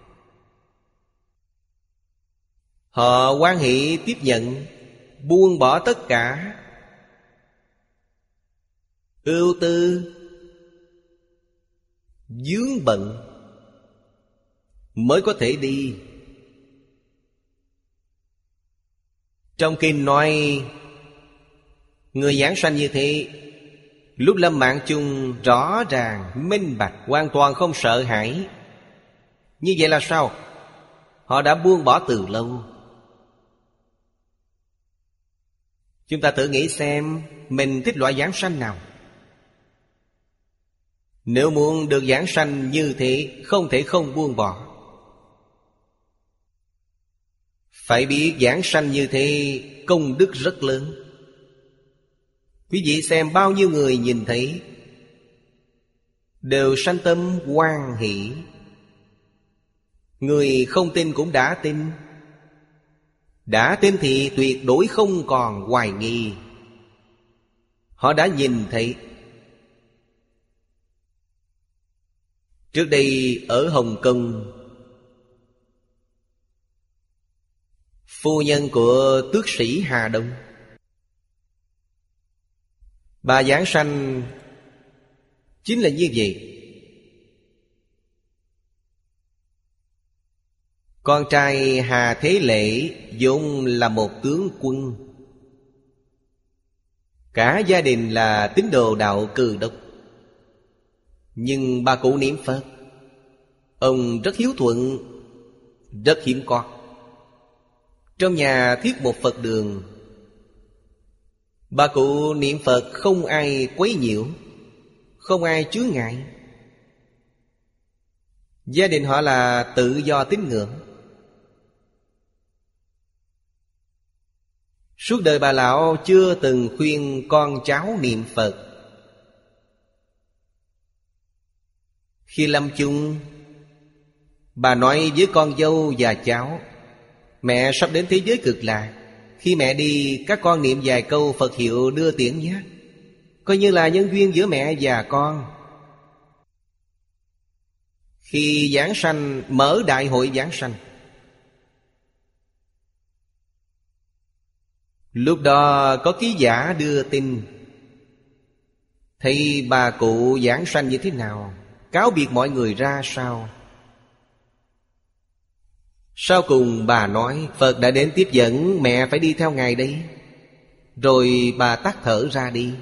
Họ hoan hỷ tiếp nhận, buông bỏ tất cả ưu tư vướng bận mới có thể đi. Trong kinh nói, người giảng sanh như thế Lúc lâm mạng chung rõ ràng, minh bạch, hoàn toàn không sợ hãi. Như vậy là sao? Họ đã buông bỏ từ lâu. Chúng ta thử nghĩ xem mình thích loại giảng sanh nào. Nếu muốn được giảng sanh như thế, không thể không buông bỏ. Phải biết giảng sanh như thế công đức rất lớn. Quý vị xem bao nhiêu người nhìn thấy đều sanh tâm hoan hỷ. Người không tin cũng đã tin. Đã tin thì tuyệt đối không còn hoài nghi. Họ đã nhìn thấy. Trước đây ở Hồng Kông, phu nhân của tước sĩ Hà Đông, bà giảng sanh chính là như vậy. Con trai Hà Thế Lễ vốn là một tướng quân. Cả gia đình là tín đồ đạo Cừ Đốc. Nhưng bà cụ niệm Phật. Ông rất hiếu thuận, rất hiếm có. Trong nhà thiết một Phật đường. Bà cụ niệm Phật không ai quấy nhiễu, không ai chướng ngại. Gia đình họ là tự do tín ngưỡng. Suốt đời bà lão chưa từng khuyên con cháu niệm Phật. Khi lâm chung, bà nói với con dâu và cháu: mẹ sắp đến thế giới cực lạc. Khi mẹ đi, các con niệm vài câu Phật hiệu đưa tiễn nhé, coi như là nhân duyên giữa mẹ và con. Khi giảng sanh, mở đại hội giảng sanh, lúc đó có ký giả đưa tin, thấy bà cụ giảng sanh như thế nào, cáo biệt mọi người ra sao. Sau cùng bà nói: Phật đã đến tiếp dẫn, mẹ phải đi theo Ngài đây. Rồi bà tắt thở ra đi.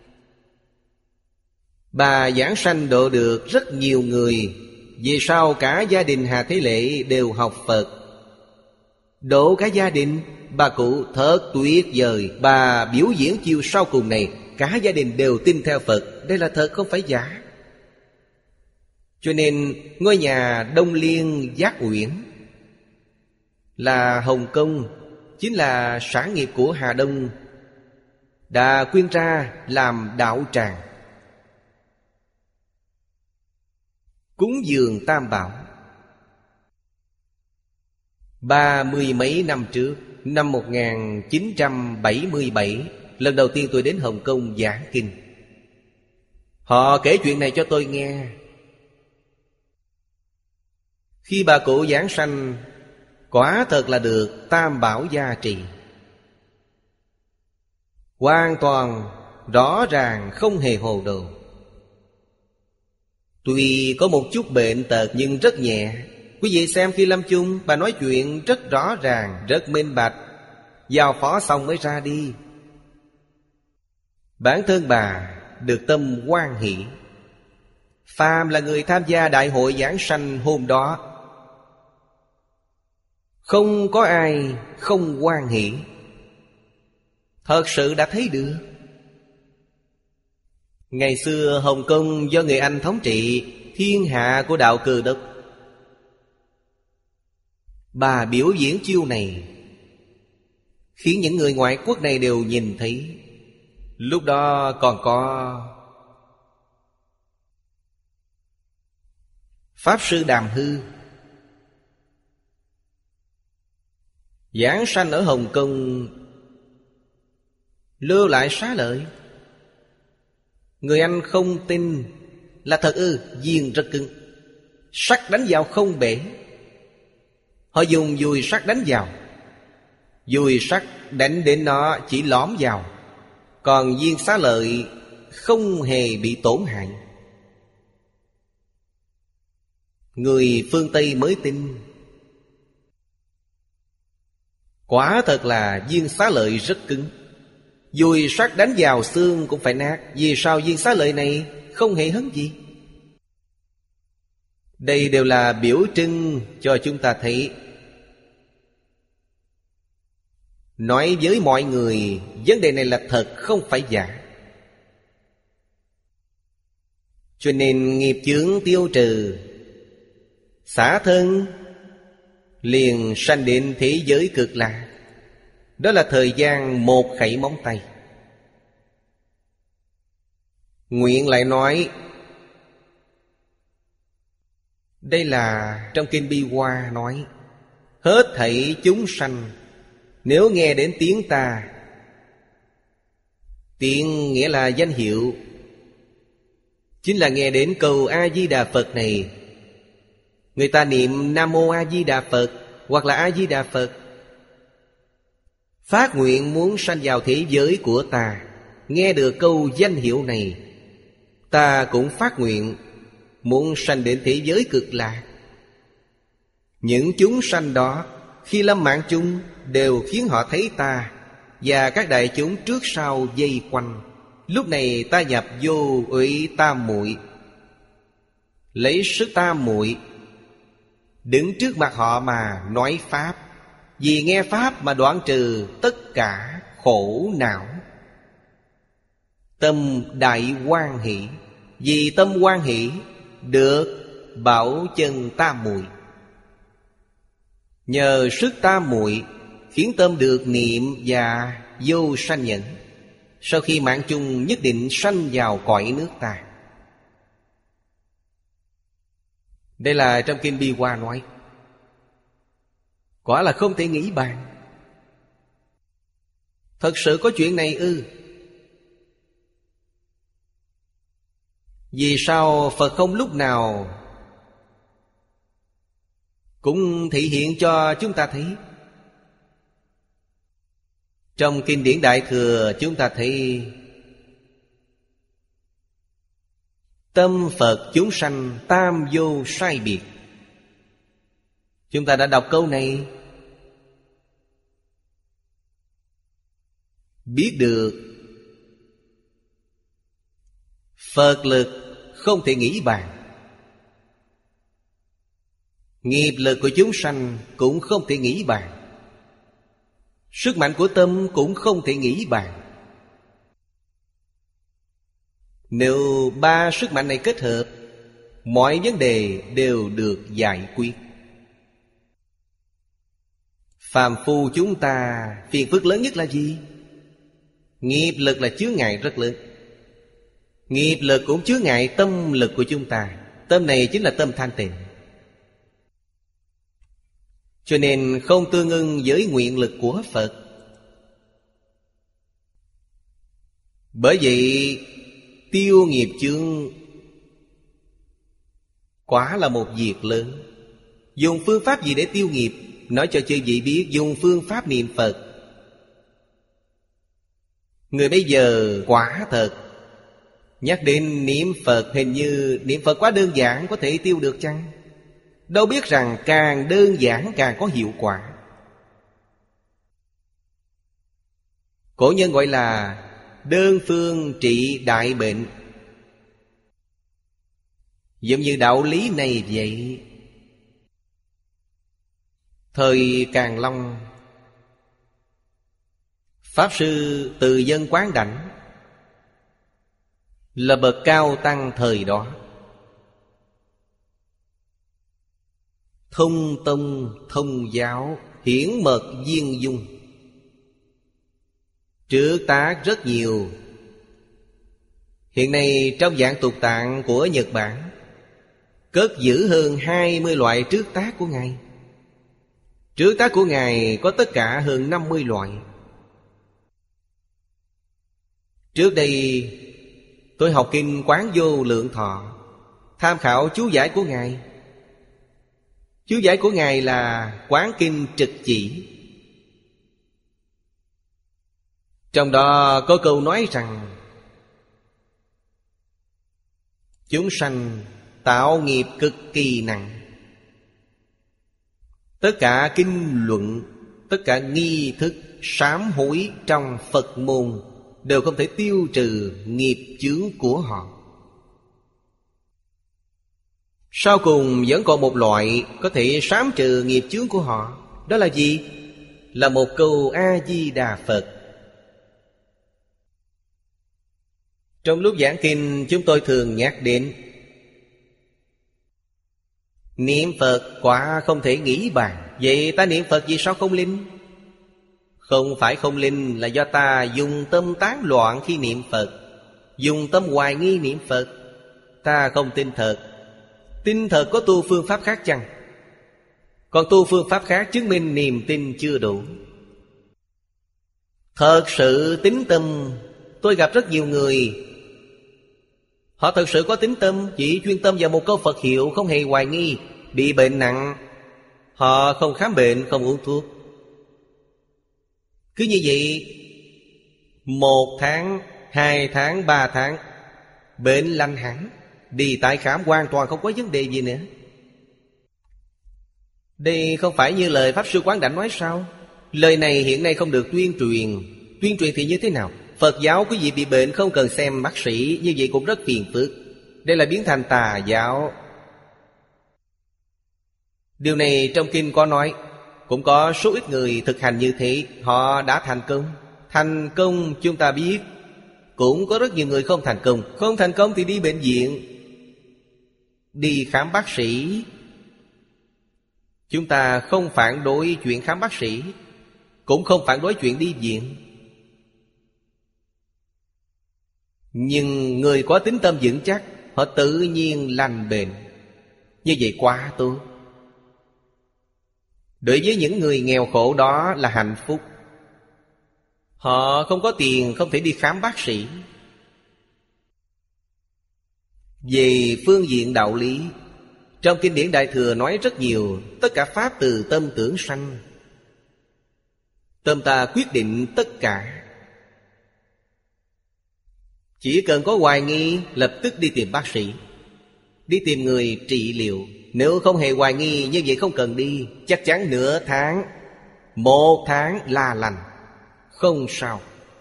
Bà giảng sanh độ được rất nhiều người. Về sau cả gia đình Hà Thế Lễ đều học Phật. Độ cả gia đình, bà cụ thật tuyệt vời. Bà biểu diễn chiêu sau cùng này, cả gia đình đều tin theo Phật. Đây là thật không phải giả. Cho nên ngôi nhà Đông Liên Giác Uyển là Hồng Kông, chính là sản nghiệp của Hà Đông, đã quyên ra làm đạo tràng, cúng dường Tam Bảo. Ba mươi mấy năm trước, năm một nghìn chín trăm bảy mươi bảy, lần đầu tiên tôi đến Hồng Kông giảng kinh. Họ kể chuyện này cho tôi nghe. Khi bà cụ giảng sanh, quả thật là được Tam Bảo gia trì, hoàn toàn rõ ràng, không hề hồ đồ. Tuy có một chút bệnh tật nhưng rất nhẹ. Quý vị xem khi lâm chung, bà nói chuyện rất rõ ràng, rất minh bạch. Giao phó xong mới ra đi. Bản thân bà được tâm hoan hỷ. Phàm là người tham gia đại hội giảng sanh hôm đó, không có ai không hoan hỷ. Thật sự đã thấy được. Ngày xưa Hồng Kông do người Anh thống trị, thiên hạ của đạo Cừ Đốc. Bà biểu diễn chiêu này khiến những người ngoại quốc này đều nhìn thấy. Lúc đó còn có Pháp Sư Đàm Hư giảng sanh ở Hồng Kông, lưu lại xá lợi. Người Anh không tin là thật ư? Viên rất cứng, sắt đánh vào không bể. Họ dùng dùi sắt đánh vào, dùi sắt đánh đến nó chỉ lõm vào, còn viên xá lợi không hề bị tổn hại. Người phương Tây mới tin. Quả thật là viên xá lợi rất cứng, Dùi sắt đánh vào xương cũng phải nát. Vì sao viên xá lợi này không hề hấn gì? Đây đều là biểu trưng cho chúng ta thấy, nói với mọi người vấn đề này là thật, không phải giả. Cho nên nghiệp chướng tiêu trừ, xả thân, liền sanh đến thế giới cực lạc. Đó là thời gian một khẩy móng tay. Nguyện lại nói, đây là trong Kinh Bi Hoa nói, hết thảy chúng sanh nếu nghe đến tiếng ta. Tiếng nghĩa là danh hiệu, chính là nghe đến câu A-di-đà Phật này. Người ta niệm Nam Mô A-di-đà Phật hoặc là A-di-đà Phật, phát nguyện muốn sanh vào thế giới của ta. Nghe được câu danh hiệu này, ta cũng phát nguyện muốn sanh đến thế giới cực lạc. Những chúng sanh đó khi lâm mạng chung đều khiến họ thấy ta, và các đại chúng trước sau vây quanh. Lúc này ta nhập vô ủy tam muội, lấy sức tam muội đứng trước mặt họ mà nói pháp. Vì nghe pháp mà đoạn trừ tất cả khổ não. Tâm đại hoan hỷ, vì tâm hoan hỷ được bảo chân tam muội. Nhờ sức tam muội khiến tâm được niệm và vô sanh nhẫn. Sau khi mạng chung nhất định sanh vào cõi nước ta. Đây là trong Kinh Bi Hoa nói. Quả là không thể nghĩ bàn. Thật sự có chuyện này ư? Vì sao Phật không lúc nào cũng thị hiện cho chúng ta thấy? Trong Kinh điển Đại Thừa chúng ta thấy tâm Phật chúng sanh tam vô sai biệt. Chúng ta đã đọc câu này, biết được Phật lực không thể nghĩ bàn, nghiệp lực của chúng sanh cũng không thể nghĩ bàn, sức mạnh của tâm cũng không thể nghĩ bàn. Nếu ba sức mạnh này kết hợp, mọi vấn đề đều được giải quyết. Phàm phu chúng ta phiền phức lớn nhất là gì? Nghiệp lực là chướng ngại rất lớn. Nghiệp lực cũng chướng ngại tâm lực của chúng ta. Tâm này chính là tâm thanh tịnh. Cho nên không tương ưng với nguyện lực của Phật. Bởi vậy tiêu nghiệp chướng quả là một việc lớn. Dùng phương pháp gì để tiêu nghiệp? Nói cho chư vị biết, dùng phương pháp niệm Phật. Người bây giờ quả thật nhắc đến niệm Phật, hình như niệm Phật quá đơn giản, có thể tiêu được chăng? Đâu biết rằng càng đơn giản càng có hiệu quả. Cổ nhân gọi là đơn phương trị đại bệnh. Giống như đạo lý này vậy. Thời Càn Long, Pháp Sư Từ Dân Quán Đảnh là bậc cao tăng thời đó, thông tông thông giáo, hiển mật viên dung, trữ tác rất nhiều. Hiện nay trong dạng tục tạng của Nhật Bản cất giữ hơn hai mươi loại trước tác của Ngài. Trước tác của Ngài có tất cả hơn năm mươi loại. Trước đây tôi học kinh Quán Vô Lượng Thọ, tham khảo chú giải của Ngài. Chú giải của Ngài là Quán Kinh Trực Chỉ. Trong đó có câu nói rằng chúng sanh tạo nghiệp cực kỳ nặng. Tất cả kinh luận, tất cả nghi thức sám hối trong Phật môn đều không thể tiêu trừ nghiệp chướng của họ. Sau cùng vẫn còn một loại có thể sám trừ nghiệp chướng của họ. Đó là gì? Là một câu A-di-đà Phật. Trong lúc giảng kinh chúng tôi thường nhắc đến niệm Phật quả không thể nghĩ bàn. Vậy ta niệm Phật vì sao không linh? Không phải không linh, là do ta dùng tâm tán loạn khi niệm Phật, dùng tâm hoài nghi niệm Phật. Ta không tin thật. Tin thật có tu phương pháp khác chăng? Còn tu phương pháp khác chứng minh niềm tin chưa đủ. Thật sự tín tâm. Tôi gặp rất nhiều người, họ thật sự có tín tâm, chỉ chuyên tâm vào một câu Phật hiệu, không hề hoài nghi. Bị bệnh nặng, họ không khám bệnh, không uống thuốc. Cứ như vậy, một tháng, hai tháng, ba tháng, bệnh lành hẳn, đi tái khám hoàn toàn không có vấn đề gì nữa. Đây không phải như lời Pháp Sư Quán Đảnh nói sao? Lời này hiện nay không được tuyên truyền. Tuyên truyền thì như thế nào? Phật giáo quý vị bị bệnh không cần xem bác sĩ, như vậy cũng rất phiền phức. Đây là biến thành tà giáo. Điều này trong kinh có nói. Cũng có số ít người thực hành như thế, họ đã thành công. Thành công chúng ta biết. Cũng có rất nhiều người không thành công. Không thành công thì đi bệnh viện, đi khám bác sĩ. Chúng ta không phản đối chuyện khám bác sĩ, cũng không phản đối chuyện đi viện. Nhưng người có tín tâm vững chắc, họ tự nhiên lành bệnh. Như vậy quá tốt. Đối với những người nghèo khổ đó là hạnh phúc. Họ không có tiền, không thể đi khám bác sĩ. Về phương diện đạo lý, trong kinh điển Đại Thừa nói rất nhiều. Tất cả pháp từ tâm tưởng sanh. Tâm ta quyết định tất cả. Chỉ cần có hoài nghi, lập tức đi tìm bác sĩ, đi tìm người trị liệu. Nếu không hề hoài nghi, như vậy không cần đi. Chắc chắn nửa tháng, một tháng là lành, không sao.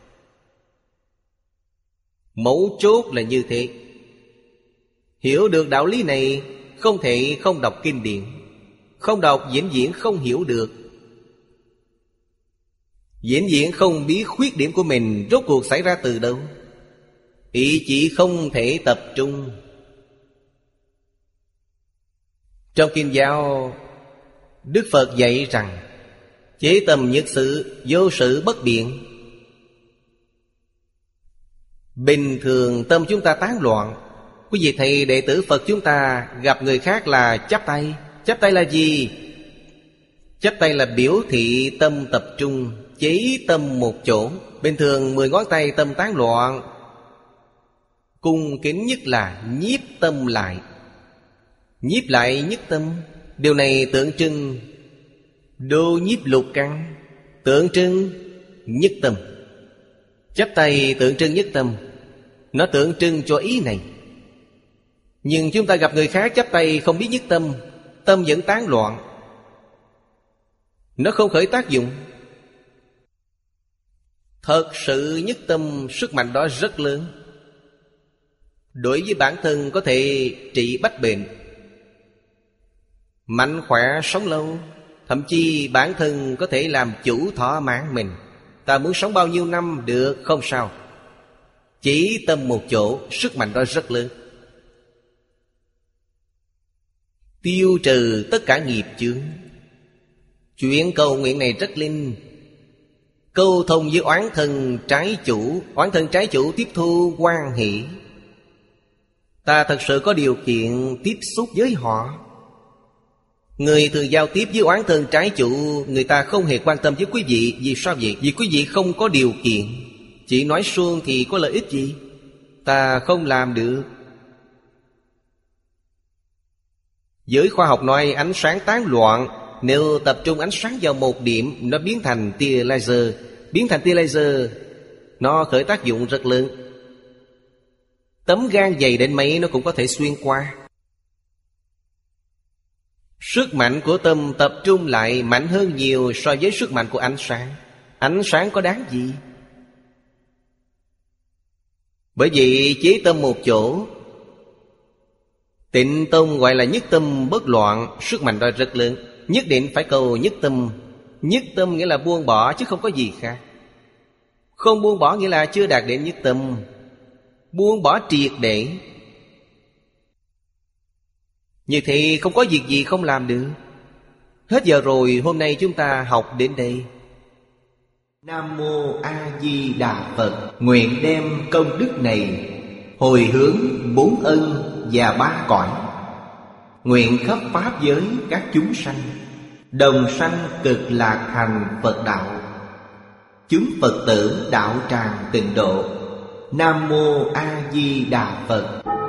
Mấu chốt là như thế. Hiểu được đạo lý này, không thể không đọc kinh điển. Không đọc vĩnh viễn không hiểu được. Vĩnh viễn không biết khuyết điểm của mình rốt cuộc xảy ra từ đâu. Ý chỉ không thể tập trung. Trong kinh giáo, Đức Phật dạy rằng chế tâm nhất sự, vô sự bất biện. Bình thường tâm chúng ta tán loạn. Quý vị thầy đệ tử Phật chúng ta gặp người khác là chắp tay. Chắp tay là gì? Chắp tay là biểu thị tâm tập trung, chế tâm một chỗ. Bình thường mười ngón tay tâm tán loạn. Cung kính nhất là nhiếp tâm lại. Nhiếp lại nhất tâm. Điều này tượng trưng đô nhiếp lục căn, tượng trưng nhất tâm. Chắp tay tượng trưng nhất tâm, nó tượng trưng cho ý này. Nhưng chúng ta gặp người khác chắp tay không biết nhất tâm, tâm vẫn tán loạn, nó không khởi tác dụng. Thật sự nhất tâm, sức mạnh đó rất lớn. Đối với bản thân có thể trị bách bệnh, mạnh khỏe sống lâu. Thậm chí bản thân có thể làm chủ thọ mạng mình. Ta muốn sống bao nhiêu năm được, không sao. Chỉ tâm một chỗ, sức mạnh đó rất lớn. Tiêu trừ tất cả nghiệp chướng. Chuyện cầu nguyện này rất linh. Câu thông với oán thân trái chủ. Oán thân trái chủ tiếp thu hoan hỷ. Ta thật sự có điều kiện tiếp xúc với họ. Người thường giao tiếp với oán thân trái chủ, người ta không hề quan tâm với quý vị. Vì sao vậy? Vì quý vị không có điều kiện. Chỉ nói suông thì có lợi ích gì? Ta không làm được. Giới khoa học nói ánh sáng tán loạn. Nếu tập trung ánh sáng vào một điểm, nó biến thành tia laser. Biến thành tia laser, nó khởi tác dụng rất lớn. Tấm gan dày đến mấy nó cũng có thể xuyên qua. Sức mạnh của tâm tập trung lại mạnh hơn nhiều so với sức mạnh của ánh sáng. Ánh sáng có đáng gì? Bởi vậy chế tâm một chỗ. Tịnh tông gọi là nhất tâm bất loạn. Sức mạnh đó rất lớn. Nhất định phải cầu nhất tâm. Nhất tâm nghĩa là buông bỏ chứ không có gì khác. Không buông bỏ nghĩa là chưa đạt đến nhất tâm. Buông bỏ triệt để. Như thế không có việc gì không làm được. Hết giờ rồi, hôm nay chúng ta học đến đây. Nam Mô A Di Đà Phật. Nguyện đem công đức này hồi hướng bốn ân và ba cõi. Nguyện khắp pháp giới các chúng sanh đồng sanh cực lạc thành Phật đạo. Chúng Phật tử đạo tràng tịnh độ. Nam Mô A Di Đà Phật.